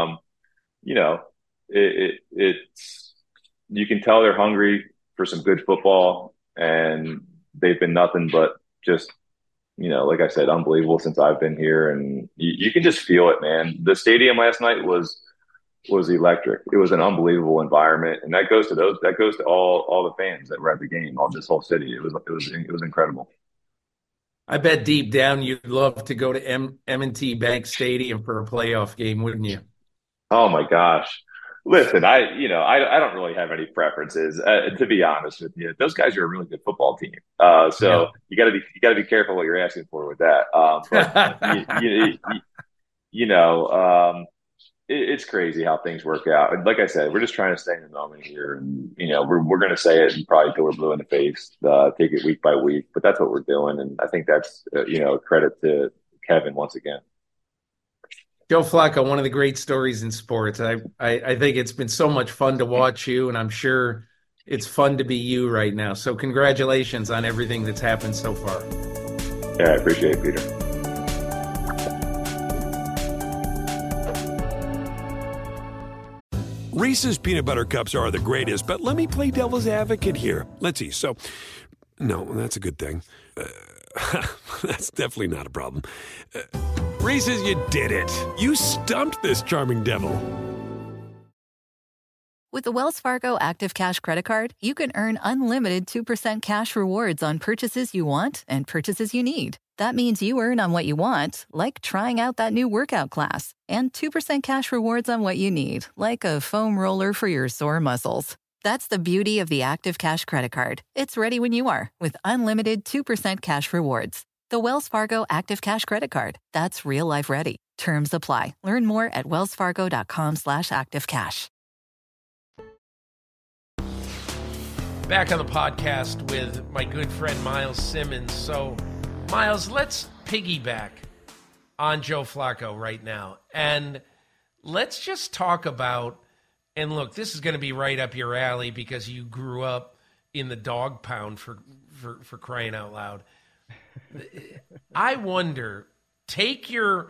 It's you can tell they're hungry for some good football, and they've been nothing but just. Like I said, unbelievable since I've been here, and you can just feel it, man. The stadium last night was electric. It was an unbelievable environment, and that goes to all the fans that were at the game, all this whole city. It was incredible. I bet deep down you'd love to go to M&T Bank Stadium for a playoff game, wouldn't you? Oh my gosh. Listen, I don't really have any preferences, to be honest with you. Those guys are a really good football team, so you got to be careful what you're asking for with that. But it's crazy how things work out. And like I said, we're just trying to stay in the moment here, and we're going to say it and probably till we're blue in the face, take it week by week. But that's what we're doing, and I think that's a credit to Kevin once again. Joe Flacco, one of the great stories in sports. I think it's been so much fun to watch you, and I'm sure it's fun to be you right now. So congratulations on everything that's happened so far. Yeah, I appreciate it, Peter. Reese's peanut butter cups are the greatest, but let me play devil's advocate here. Let's see. So, no, that's a good thing. That's definitely not a problem. Reese's, you did it. You stumped this charming devil. With the Wells Fargo Active Cash Credit Card, you can earn unlimited 2% cash rewards on purchases you want and purchases you need. That means you earn on what you want, like trying out that new workout class, and 2% cash rewards on what you need, like a foam roller for your sore muscles. That's the beauty of the Active Cash Credit Card. It's ready when you are, with unlimited 2% cash rewards. The Wells Fargo Active Cash Credit Card. That's real life ready. Terms apply. Learn more at wellsfargo.com/activecash. Back on the podcast with my good friend Myles Simmons. So, Myles, let's piggyback on Joe Flacco right now. And let's just talk about, and look, this is going to be right up your alley because you grew up in the dog pound for crying out loud. I wonder, take your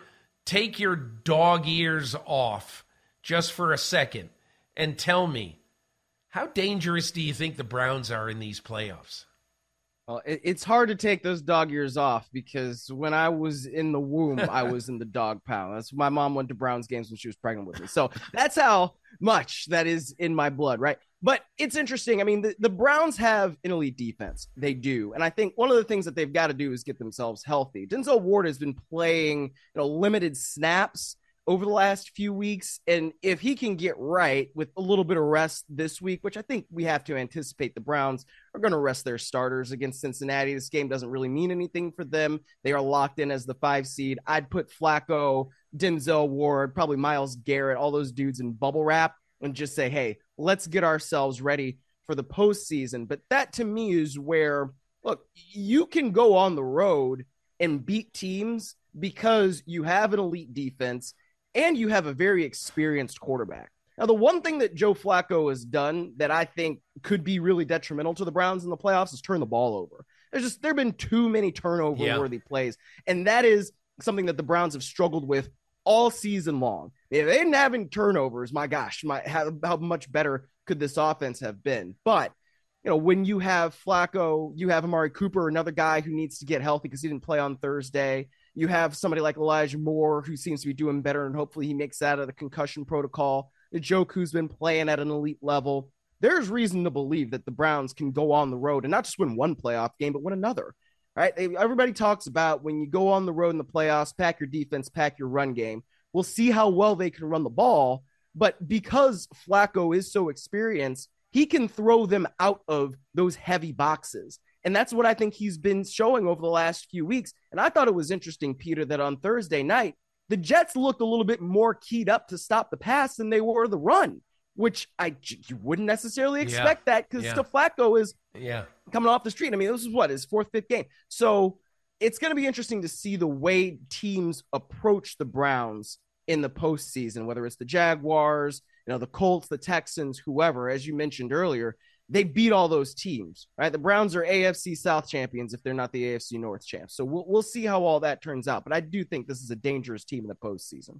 dog ears off just for a second and tell me, how dangerous do you think the Browns are in these playoffs? Well, it's hard to take those dog ears off because when I was in the womb, I was in the dog pound. That's my mom went to Browns games when she was pregnant with me. So that's how much that is in my blood, right? But it's interesting. I mean, the Browns have an elite defense. They do. And I think one of the things that they've got to do is get themselves healthy. Denzel Ward has been playing limited snaps over the last few weeks. And if he can get right with a little bit of rest this week, which I think we have to anticipate the Browns are going to rest their starters against Cincinnati. This game doesn't really mean anything for them. They are locked in as the 5 seed. I'd put Flacco, Denzel Ward, probably Myles Garrett, all those dudes in bubble wrap and just say, hey, let's get ourselves ready for the postseason. But that to me is where, look, you can go on the road and beat teams because you have an elite defense and you have a very experienced quarterback. Now, the one thing that Joe Flacco has done that I think could be really detrimental to the Browns in the playoffs is turn the ball over. There have been too many turnover-worthy plays, and that is something that the Browns have struggled with all season long. If they didn't have any turnovers, my gosh, how much better could this offense have been? But when you have Flacco, you have Amari Cooper, another guy who needs to get healthy because he didn't play on Thursday. You have somebody like Elijah Moore who seems to be doing better, and hopefully he makes out of the concussion protocol. Njoku's been playing at an elite level. There's reason to believe that the Browns can go on the road and not just win one playoff game, but win another. Right? Everybody talks about when you go on the road in the playoffs, pack your defense, pack your run game. We'll see how well they can run the ball. But because Flacco is so experienced, he can throw them out of those heavy boxes. And that's what I think he's been showing over the last few weeks. And I thought it was interesting, Peter, that on Thursday night, the Jets looked a little bit more keyed up to stop the pass than they were the run, which you wouldn't necessarily expect that because Flacco is coming off the street. I mean, this is his 4th, 5th game. So it's going to be interesting to see the way teams approach the Browns in the postseason, whether it's the Jaguars, the Colts, the Texans, whoever. As you mentioned earlier, they beat all those teams, right? The Browns are AFC South champions if they're not the AFC North champs. So we'll see how all that turns out. But I do think this is a dangerous team in the postseason.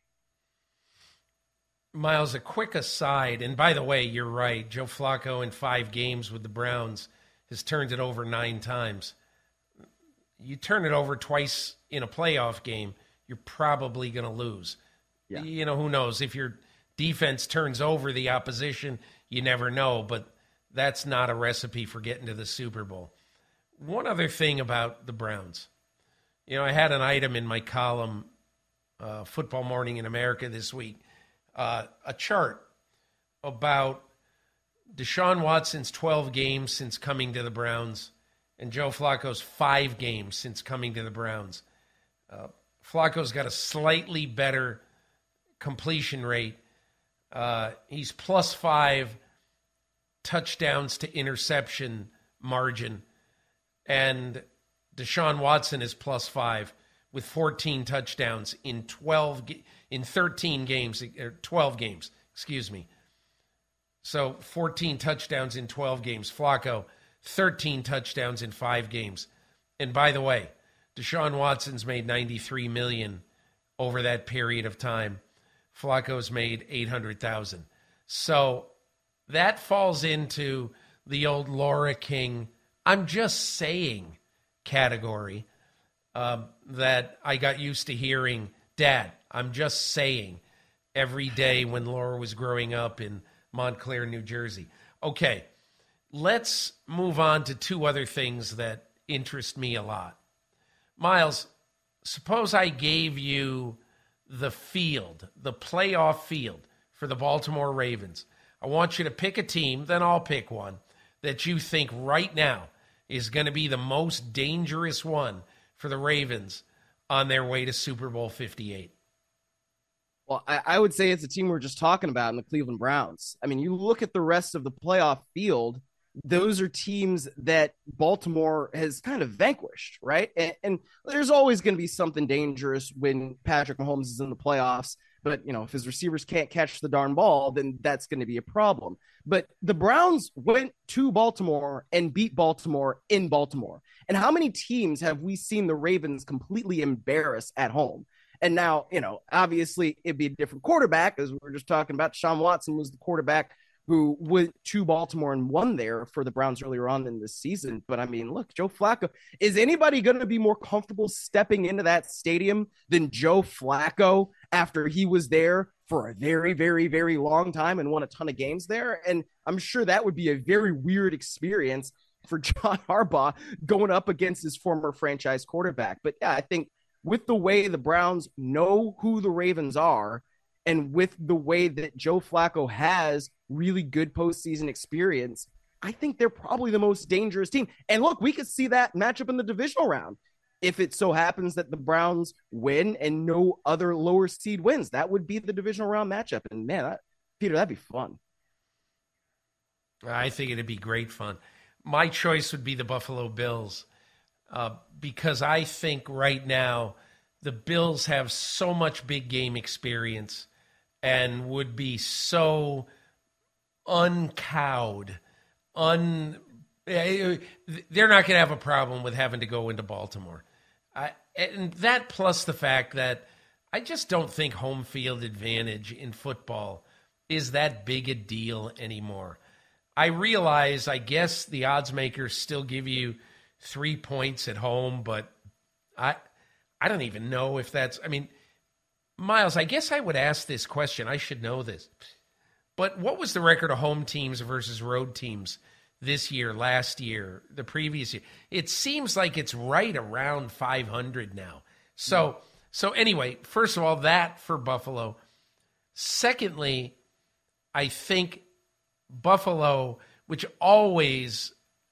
Myles, a quick aside, and by the way, you're right. Joe Flacco in 5 games with the Browns has turned it over 9 times. You turn it over twice in a playoff game, you're probably going to lose. Yeah. Who knows? If your defense turns over the opposition, you never know, but that's not a recipe for getting to the Super Bowl. One other thing about the Browns. I had an item in my column, Football Morning in America this week, a chart about Deshaun Watson's 12 games since coming to the Browns and Joe Flacco's 5 games since coming to the Browns. Flacco's got a slightly better completion rate. He's +5 touchdowns to interception margin. And Deshaun Watson is +5 with 14 touchdowns in 13 games, or 12 games, excuse me. So 14 touchdowns in 12 games. Flacco, 13 touchdowns in 5 games. And by the way, Deshaun Watson's made $93 million over that period of time. Flacco's made $800,000. So that falls into the old Laura King, I'm just saying category that I got used to hearing, Dad, I'm just saying, every day when Laura was growing up in Montclair, New Jersey. Okay, let's move on to 2 other things that interest me a lot. Miles, suppose I gave you the field, the playoff field for the Baltimore Ravens. I want you to pick a team, then I'll pick one, that you think right now is going to be the most dangerous one for the Ravens on their way to Super Bowl 58. Well, I would say it's a team we're just talking about in the Cleveland Browns. I mean, you look at the rest of the playoff field, those are teams that Baltimore has kind of vanquished, right? And there's always going to be something dangerous when Patrick Mahomes is in the playoffs. But, if his receivers can't catch the darn ball, then that's going to be a problem. But the Browns went to Baltimore and beat Baltimore in Baltimore. And how many teams have we seen the Ravens completely embarrass at home? And now, obviously it'd be a different quarterback, as we were just talking about. Deshaun Watson was the quarterback who went to Baltimore and won there for the Browns earlier on in this season. But I mean, look, Joe Flacco, is anybody going to be more comfortable stepping into that stadium than Joe Flacco after he was there for a very, very, very long time and won a ton of games there? And I'm sure that would be a very weird experience for John Harbaugh going up against his former franchise quarterback. But yeah, I think with the way the Browns know who the Ravens are, and with the way that Joe Flacco has really good postseason experience, I think they're probably the most dangerous team. And look, we could see that matchup in the divisional round. If it so happens that the Browns win and no other lower seed wins, that would be the divisional round matchup. And man, Peter, that'd be fun. I think it'd be great fun. My choice would be the Buffalo Bills because I think right now the Bills have so much big game experience and would be so uncowed. They're not going to have a problem with having to go into Baltimore. And that plus the fact that I just don't think home field advantage in football is that big a deal anymore. I realize, I guess the odds makers still give you 3 points at home, but I don't even know if that's, Miles, I guess I would ask this question. I should know this. But what was the record of home teams versus road teams this year, last year, the previous year? It seems like it's right around 500 now. So anyway, first of all, that for Buffalo. Secondly, I think Buffalo, which always,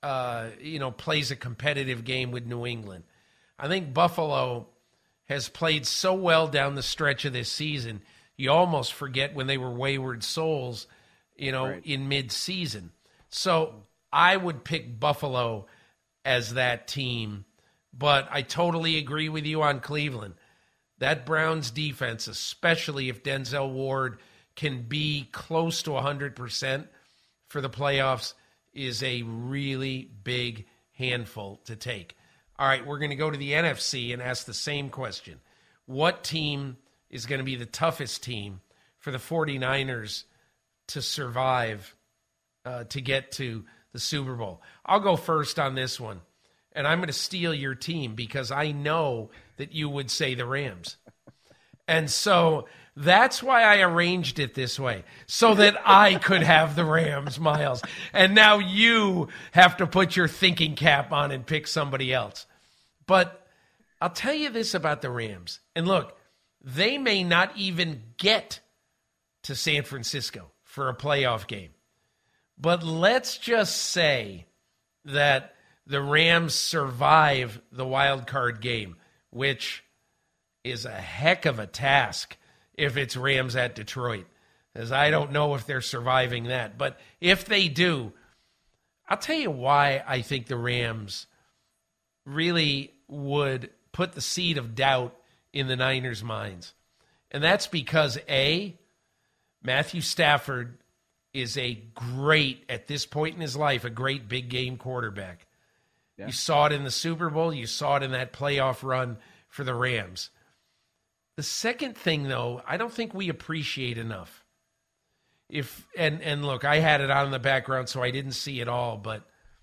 plays a competitive game with New England. I think Buffalo has played so well down the stretch of this season, you almost forget when they were wayward souls, right, in mid-season. So I would pick Buffalo as that team, but I totally agree with you on Cleveland. That Browns defense, especially if Denzel Ward can be close to 100% for the playoffs, is a really big handful to take. All right, we're going to go to the NFC and ask the same question. What team is going to be the toughest team for the 49ers to survive to get to the Super Bowl? I'll go first on this one, and I'm going to steal your team because I know that you would say the Rams. And so that's why I arranged it this way, so that I could have the Rams, Miles. And now you have to put your thinking cap on and pick somebody else. But I'll tell you this about the Rams. And look, they may not even get to San Francisco for a playoff game. But let's just say that the Rams survive the wild card game, which is a heck of a task if it's Rams at Detroit, as I don't know if they're surviving that. But if they do, I'll tell you why I think the Rams really would put the seed of doubt in the Niners' minds. And that's because, A, Matthew Stafford is at this point in his life, a great big game quarterback. Yeah. You saw it in the Super Bowl. You saw it in that playoff run for the Rams. The second thing, though, I don't think we appreciate enough. And look, I had it on in the background, so I didn't see it all, but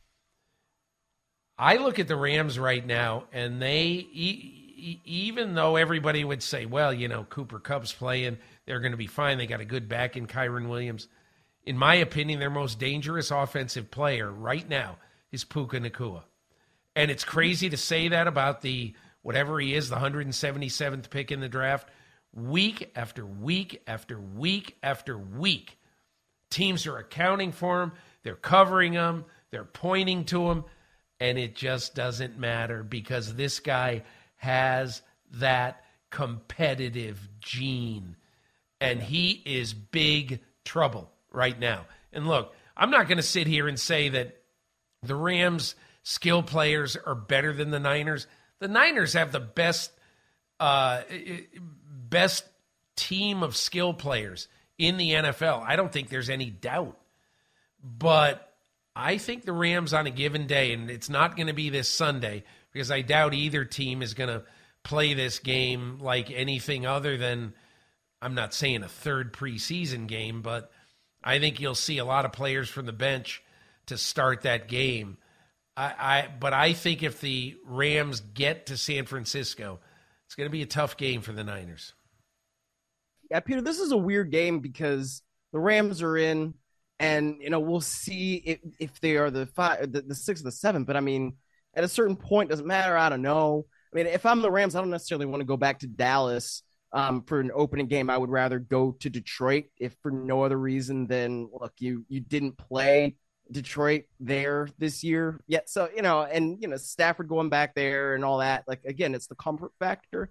I look at the Rams right now, and they, even though everybody would say, well, Cooper Kupp's playing, they're going to be fine. They got a good back in Kyren Williams. In my opinion, their most dangerous offensive player right now is Puka Nacua. And it's crazy to say that about the 177th pick in the draft. Week after week after week after week, teams are accounting for him. They're covering him. They're pointing to him. And it just doesn't matter because this guy has that competitive gene. And he is big trouble right now. And look, I'm not going to sit here and say that the Rams' skill players are better than the Niners. The Niners have the best team of skill players in the NFL. I don't think there's any doubt. But I think the Rams on a given day, and it's not going to be this Sunday, because I doubt either team is going to play this game like anything other than, I'm not saying a third preseason game, but I think you'll see a lot of players from the bench to start that game. But I think if the Rams get to San Francisco, it's going to be a tough game for the Niners. Yeah, Peter, this is a weird game because the Rams are in, and we'll see if they are the 6th or the 7th. But I mean, at a certain point, doesn't matter. I don't know. I mean, if I'm the Rams, I don't necessarily want to go back to Dallas for an opening game. I would rather go to Detroit, if for no other reason than, look, you didn't play Detroit there this year yet. So, Stafford going back there and all that, like, again, it's the comfort factor.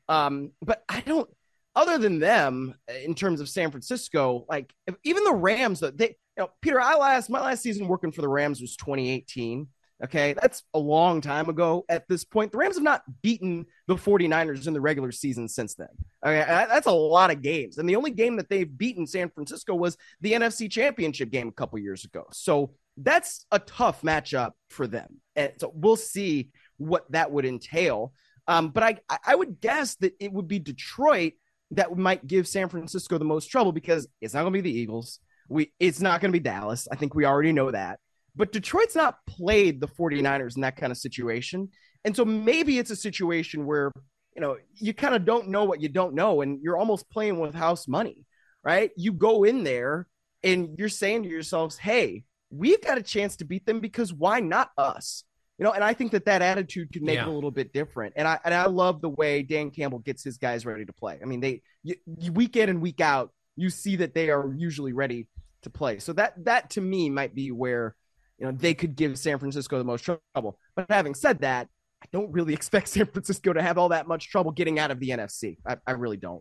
But I don't, other than them in terms of San Francisco, like even the Rams, Peter, my last season working for the Rams was 2018. Okay. That's a long time ago at this point. The Rams have not beaten the 49ers in the regular season since then. Okay. That's a lot of games. And the only game that they've beaten San Francisco was the NFC Championship game a couple years ago. So that's a tough matchup for them. And so we'll see what that would entail. But I would guess that it would be Detroit that might give San Francisco the most trouble, because it's not going to be the Eagles. It's not going to be Dallas. I think we already know that. But Detroit's not played the 49ers in that kind of situation. And so maybe it's a situation where, you kind of don't know what you don't know, and you're almost playing with house money, right? You go in there and you're saying to yourselves, hey, we've got a chance to beat them, because why not us? And I think that attitude could make it a little bit different. And I love the way Dan Campbell gets his guys ready to play. I mean, week in and week out, you see that they are usually ready to play. So that to me might be where, they could give San Francisco the most trouble. But having said that, I don't really expect San Francisco to have all that much trouble getting out of the NFC. I really don't.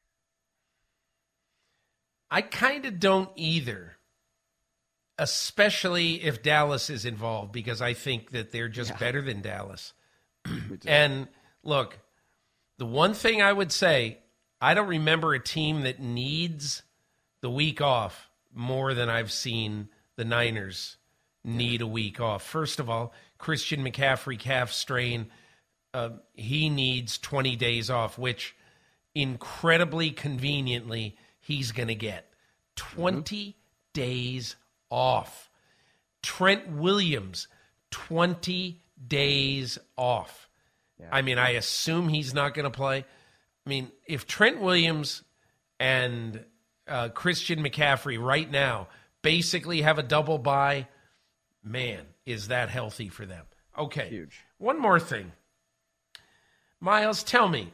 I kind of don't either, especially if Dallas is involved, because I think that they're just better than Dallas. And look, the one thing I would say, I don't remember a team that needs the week off more than I've seen the Niners need a week off. First of all, Christian McCaffrey calf strain, he needs 20 days off, which incredibly conveniently he's going to get. 20 days off. Trent Williams, 20 days off. Yeah. I mean, I assume he's not going to play. I mean, if Trent Williams and Christian McCaffrey right now basically have a double bye, man, is that healthy for them. Okay. Huge. One more thing. Miles, tell me.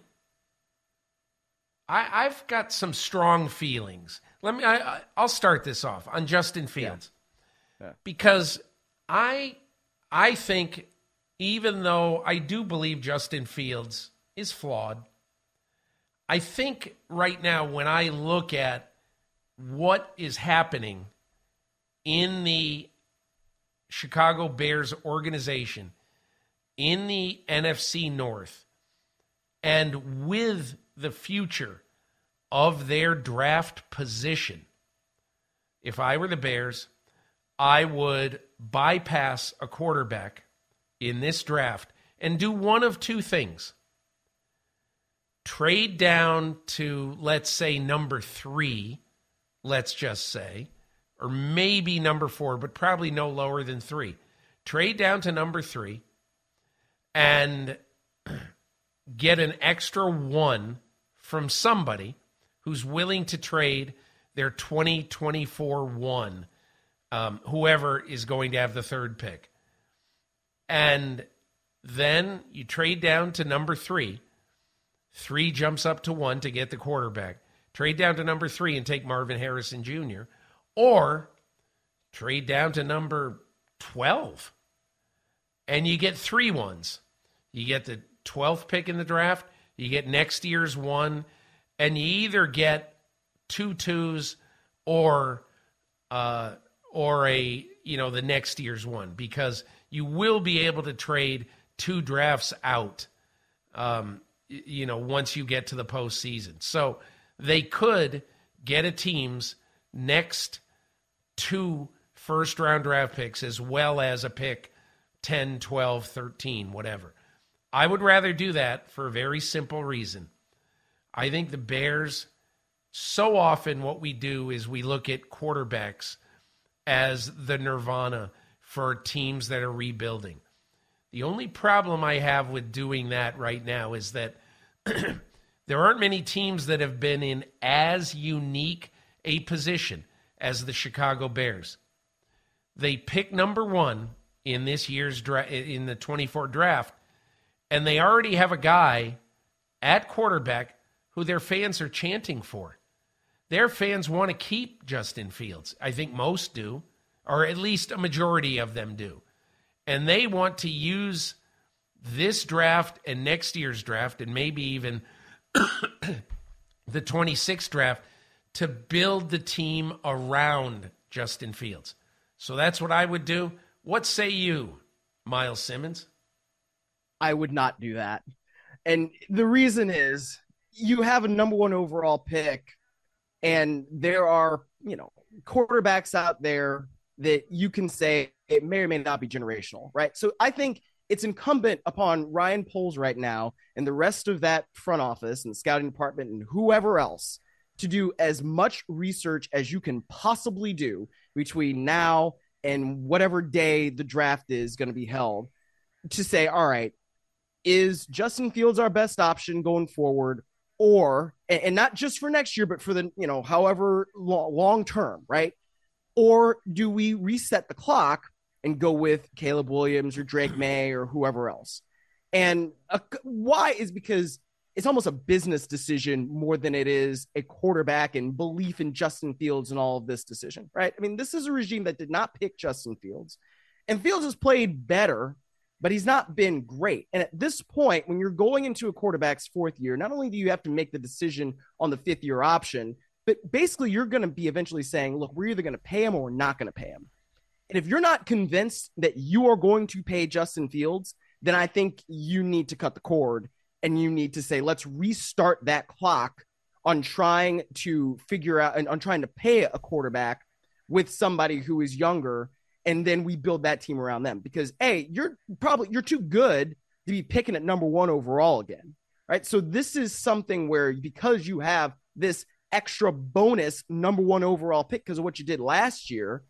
I've got some strong feelings. I'll start this off on Justin Fields. Yeah. Because I think, even though I do believe Justin Fields is flawed, I think right now when I look at what is happening in the Chicago Bears organization, in the NFC North, and with the future of their draft position, if I were the Bears, I would bypass a quarterback in this draft and do one of two things. Trade down to, let's say, number 3, let's just say, or maybe number 4, but probably no lower than 3. Trade down to number 3 and get an extra 1 from somebody who's willing to trade their 2024 1, whoever is going to have the 3rd pick. And then you trade down to number 3. 3 jumps up to 1 to get the quarterback. Trade down to number 3 and take Marvin Harrison Jr. Or trade down to number 12 and you get 3 1s. You get the 12th pick in the draft, you get next year's 1, and you either get 2 2s or the next year's 1, because you will be able to trade 2 drafts out, once you get to the postseason. So they could get a team's next 2 first-round draft picks as well as a pick 10, 12, 13, whatever. I would rather do that for a very simple reason. I think the Bears, so often what we do is we look at quarterbacks as the nirvana for teams that are rebuilding. The only problem I have with doing that right now is that there aren't many teams that have been in as unique a position as the Chicago Bears. They pick number 1 in this year's in the 24 draft, and they already have a guy at quarterback who their fans are chanting for. Their fans want to keep Justin Fields. I think most do, or at least a majority of them do. And they want to use this draft and next year's draft and maybe even the 26th draft to build the team around Justin Fields. So that's what I would do. What say you, Miles Simmons? I would not do that. And the reason is you have a number 1 overall pick, and there are, quarterbacks out there that you can say it may or may not be generational, right? So I think it's incumbent upon Ryan Poles right now and the rest of that front office and the scouting department and whoever else to do as much research as you can possibly do between now and whatever day the draft is going to be held, to say, all right, is Justin Fields our best option going forward? Or, and not just for next year, but for the, however long term, right? Or do we reset the clock and go with Caleb Williams or Drake May or whoever else? And why is because it's almost a business decision more than it is a quarterback and belief in Justin Fields and all of this decision, right? I mean, this is a regime that did not pick Justin Fields, and Fields has played better, but he's not been great. And at this point, when you're going into a quarterback's 4th year, not only do you have to make the decision on the 5th year option, but basically you're going to be eventually saying, look, we're either going to pay him or we're not going to pay him. And if you're not convinced that you are going to pay Justin Fields, then I think you need to cut the cord and you need to say, let's restart that clock on trying to figure out and on trying to pay a quarterback with somebody who is younger. And then we build that team around them, because you're too good to be picking at number 1 overall again. Right. So this is something where, because you have this extra bonus number 1 overall pick because of what you did last year,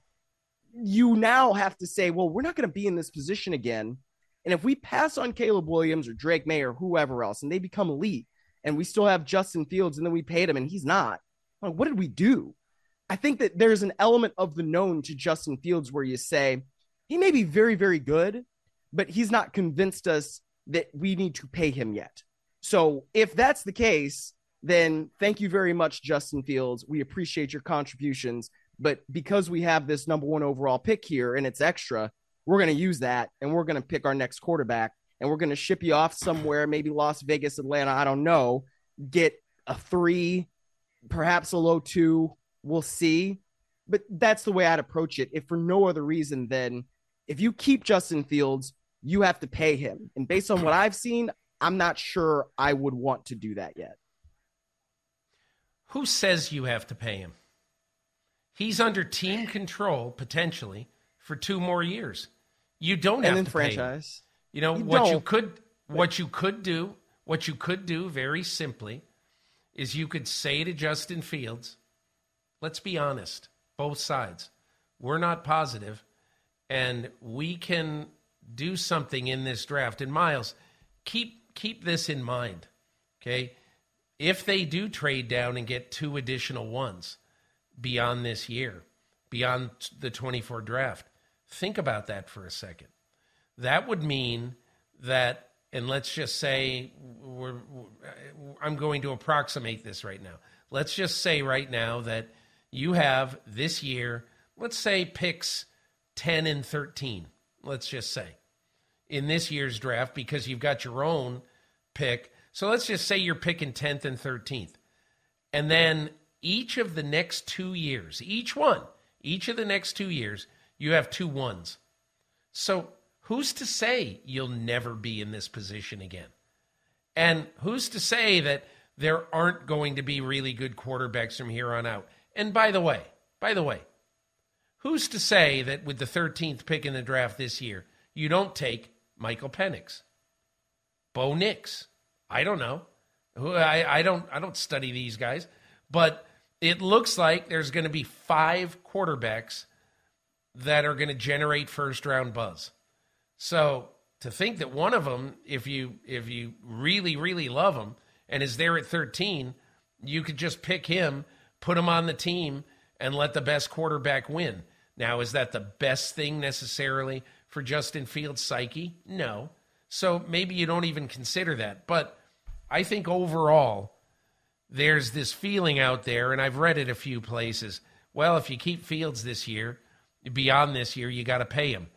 you now have to say, well, we're not going to be in this position again. And if we pass on Caleb Williams or Drake May or whoever else, and they become elite, and we still have Justin Fields, and then we paid him and he's not, like, what did we do? I think that there's an element of the known to Justin Fields where you say he may be very, very good, but he's not convinced us that we need to pay him yet. So if that's the case, then thank you very much, Justin Fields. We appreciate your contributions, but because we have this number 1 overall pick here and it's extra, we're going to use that, and we're going to pick our next quarterback, and we're going to ship you off somewhere, maybe Las Vegas, Atlanta, I don't know, get a 3, perhaps a low 2. We'll see. But that's the way I'd approach it, if for no other reason than if you keep Justin Fields, you have to pay him. And based on what I've seen, I'm not sure I would want to do that yet. Who says you have to pay him? He's under team control, potentially, for 2 more years. You don't have to franchise. Pay him. You know, what you could do very simply is you could say to Justin Fields, let's be honest, both sides. We're not positive, and we can do something in this draft. And Miles, keep this in mind, okay? If they do trade down and get 2 additional ones beyond this year, beyond the 24 draft, think about that for a second. That would mean that, and let's just say, I'm going to approximate this right now. Let's just say right now that you have this year, let's say picks 10 and 13, let's just say, in this year's draft, because you've got your own pick. So let's just say you're picking 10th and 13th. And then each of the next 2 years, each of the next 2 years, you have 2 ones. So who's to say you'll never be in this position again? And who's to say that there aren't going to be really good quarterbacks from here on out? And by the way, who's to say that with the 13th pick in the draft this year, you don't take Michael Penix, Bo Nix? I don't know. I don't study these guys, but it looks like there's going to be 5 quarterbacks that are going to generate first round buzz. So to think that one of them, if you really, really love him and is there at 13, you could just pick him, put him on the team, and let the best quarterback win. Now, is that the best thing necessarily for Justin Fields' psyche? No. So maybe you don't even consider that. But I think overall, there's this feeling out there, and I've read it a few places. Well, if you keep Fields this year, beyond this year, you got to pay him.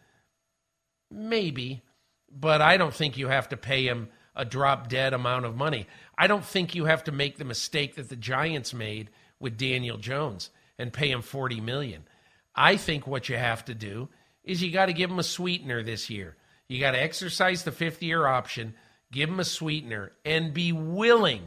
Maybe, but I don't think you have to pay him a drop-dead amount of money. I don't think you have to make the mistake that the Giants made with Daniel Jones and pay him $40 million. I think what you have to do is you got to give him a sweetener this year. You got to exercise the 5th-year option, give him a sweetener, and be willing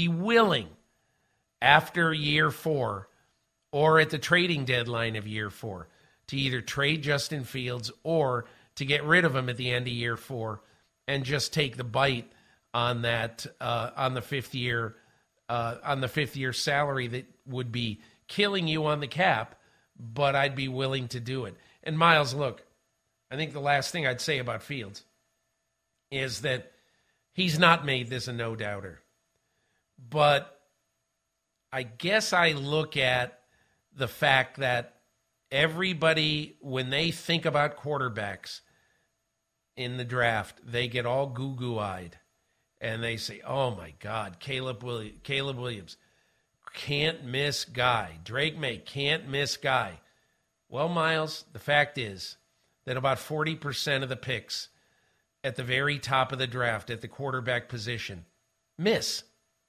after year 4 or at the trading deadline of year 4 to either trade Justin Fields or to get rid of him at the end of year 4 and just take the bite on that on the 5th year salary that would be killing you on the cap, but I'd be willing to do it. And Miles, look, I think the last thing I'd say about Fields is that he's not made this a no-doubter. But I guess I look at the fact that everybody, when they think about quarterbacks in the draft, they get all goo-goo-eyed. And they say, oh, my God, Caleb Williams, can't miss guy. Drake May, can't miss guy. Well, Miles, the fact is that about 40% of the picks at the very top of the draft at the quarterback position miss.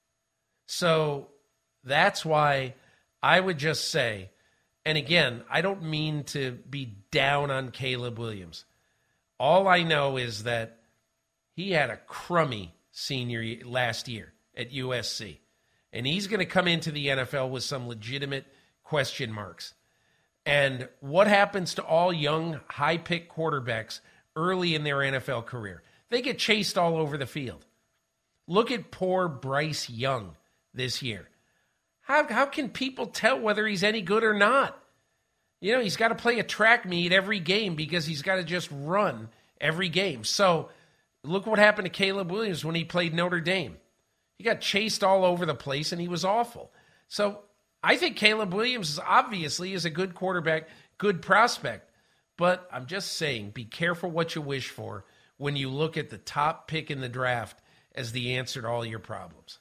So that's why I would just say, and again, I don't mean to be down on Caleb Williams. All I know is that he had a crummy senior year, last year at USC. And he's going to come into the NFL with some legitimate question marks. And what happens to all young, high-pick quarterbacks early in their NFL career? They get chased all over the field. Look at poor Bryce Young this year. How can people tell whether he's any good or not? You know, he's got to play a track meet every game because he's got to just run every game. So look what happened to Caleb Williams when he played Notre Dame. He got chased all over the place, and he was awful. So I think Caleb Williams obviously is a good quarterback, good prospect. But I'm just saying, be careful what you wish for when you look at the top pick in the draft as the answer to all your problems.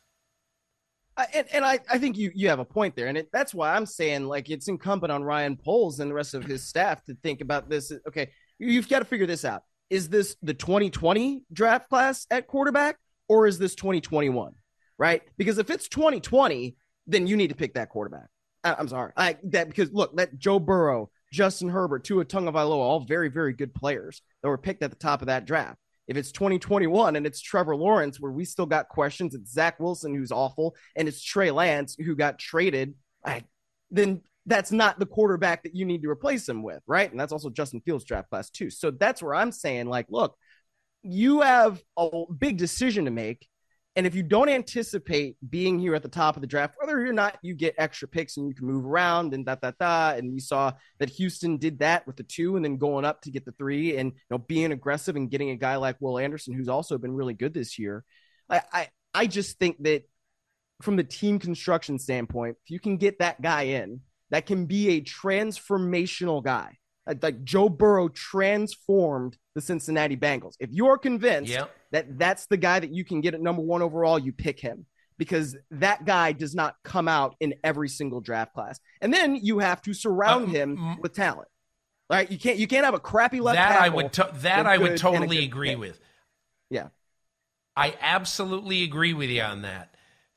I think you have a point there. And that's why I'm saying, like, it's incumbent on Ryan Poles and the rest of his staff to think about this. Okay, you've got to figure this out. Is this the 2020 draft class at quarterback, or is this 2021? right? Because if it's 2020, then you need to pick that quarterback. I'm sorry. Because look, that Joe Burrow, Justin Herbert, Tua Tagovailoa, all very, very good players that were picked at the top of that draft. If it's 2021 and it's Trevor Lawrence, where we still got questions, it's Zach Wilson, who's awful, and it's Trey Lance, who got traded, then that's not the quarterback that you need to replace him with, right? And that's also Justin Fields' draft class too. So that's where I'm saying, like, look, you have a big decision to make. And if you don't anticipate being here at the top of the draft, whether or not you get extra picks and you can move around and and we saw that Houston did that with the 2 and then going up to get the 3 and being aggressive and getting a guy like Will Anderson, who's also been really good this year. I just think that from the team construction standpoint, if you can get that guy in, that can be a transformational guy. Like Joe Burrow transformed the Cincinnati Bengals. If you're convinced that that's the guy that you can get at number 1 overall, you pick him, because that guy does not come out in every single draft class. And then you have to surround him with talent. Right? You can't have a crappy left tackle. I would totally agree with. Yeah. I absolutely agree with you on that.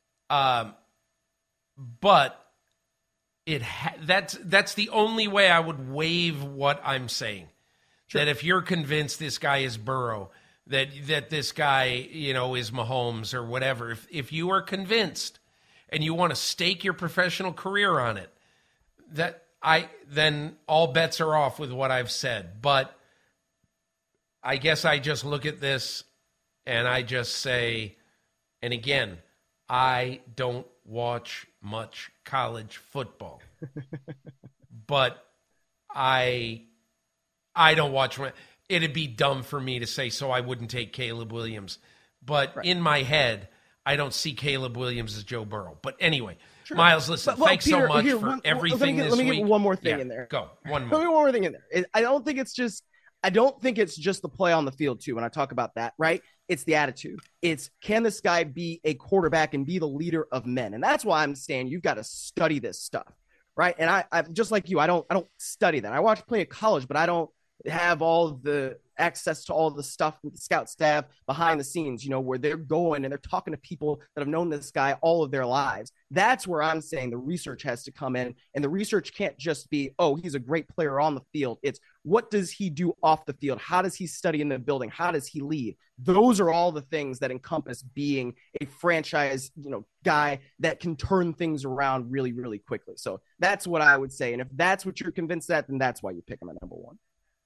But that's the only way I would waive what I'm saying. Sure. That if you're convinced this guy is Burrow, that this guy, is Mahomes or whatever, if you are convinced and you want to stake your professional career on it, then all bets are off with what I've said. But I guess I just look at this and I just say, and again, I don't watch much college football, but I don't watch. It'd be dumb for me to say so I wouldn't take Caleb Williams, but in my head, I don't see Caleb Williams as Joe Burrow. But anyway, sure. Miles, listen, thanks Peter, so much for everything this week. Let me get one more thing in there. Go, one more. Let me get one more thing in there. I don't think it's just the play on the field too. When I talk about that, right? It's the attitude. It's, can this guy be a quarterback and be the leader of men? And that's why I'm saying you've got to study this stuff, right? And I just like you, I don't study that. I watch plenty of college, but I don't have all the access to all the stuff with the scout staff behind the scenes, where they're going and they're talking to people that have known this guy all of their lives. That's where I'm saying the research has to come in, and the research can't just be, oh, he's a great player on the field. It's, what does he do off the field? How does he study in the building? How does he lead? Those are all the things that encompass being a franchise, guy that can turn things around really, really quickly. So that's what I would say. And if that's what you're convinced at, then that's why you pick him at number 1.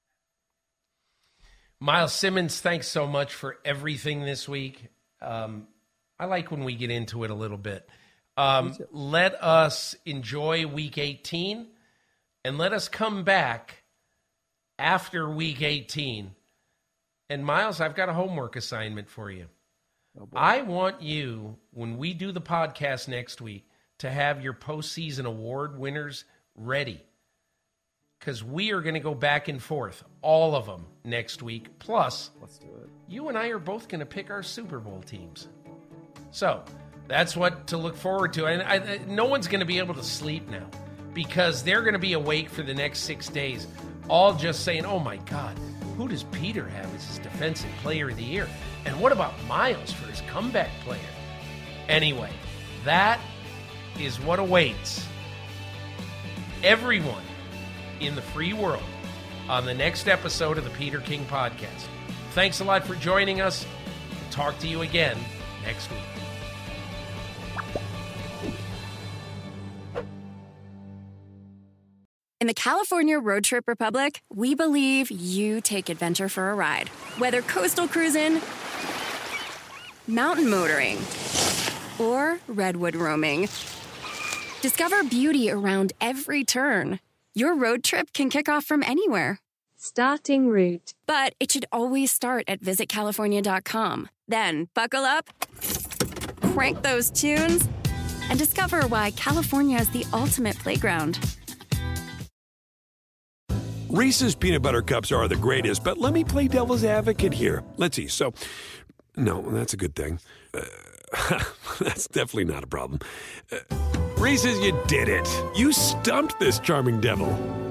Miles Simmons, thanks so much for everything this week. I like when we get into it a little bit. Let us enjoy Week 18, and let us come back after Week 18. And, Miles, I've got a homework assignment for you. Oh, I want you, when we do the podcast next week, to have your postseason award winners ready, because we are going to go back and forth, all of them, next week. Plus, let's do it. You and I are both going to pick our Super Bowl teams. So that's what to look forward to. And no one's going to be able to sleep now, because they're going to be awake for the next 6 days, all just saying, oh, my God, who does Peter have as his defensive player of the year? And what about Miles for his comeback player? Anyway, that is what awaits everyone in the free world on the next episode of the Peter King Podcast. Thanks a lot for joining us. We'll talk to you again next week. In the California Road Trip Republic, we believe you take adventure for a ride. Whether coastal cruising, mountain motoring, or redwood roaming, discover beauty around every turn. Your road trip can kick off from anywhere. Starting route. But it should always start at visitcalifornia.com. Then buckle up, crank those tunes, and discover why California is the ultimate playground. Reese's Peanut Butter Cups are the greatest, but let me play devil's advocate here. Let's see. So, no, that's a good thing. That's definitely not a problem. Reese's, you did it. You stumped this charming devil.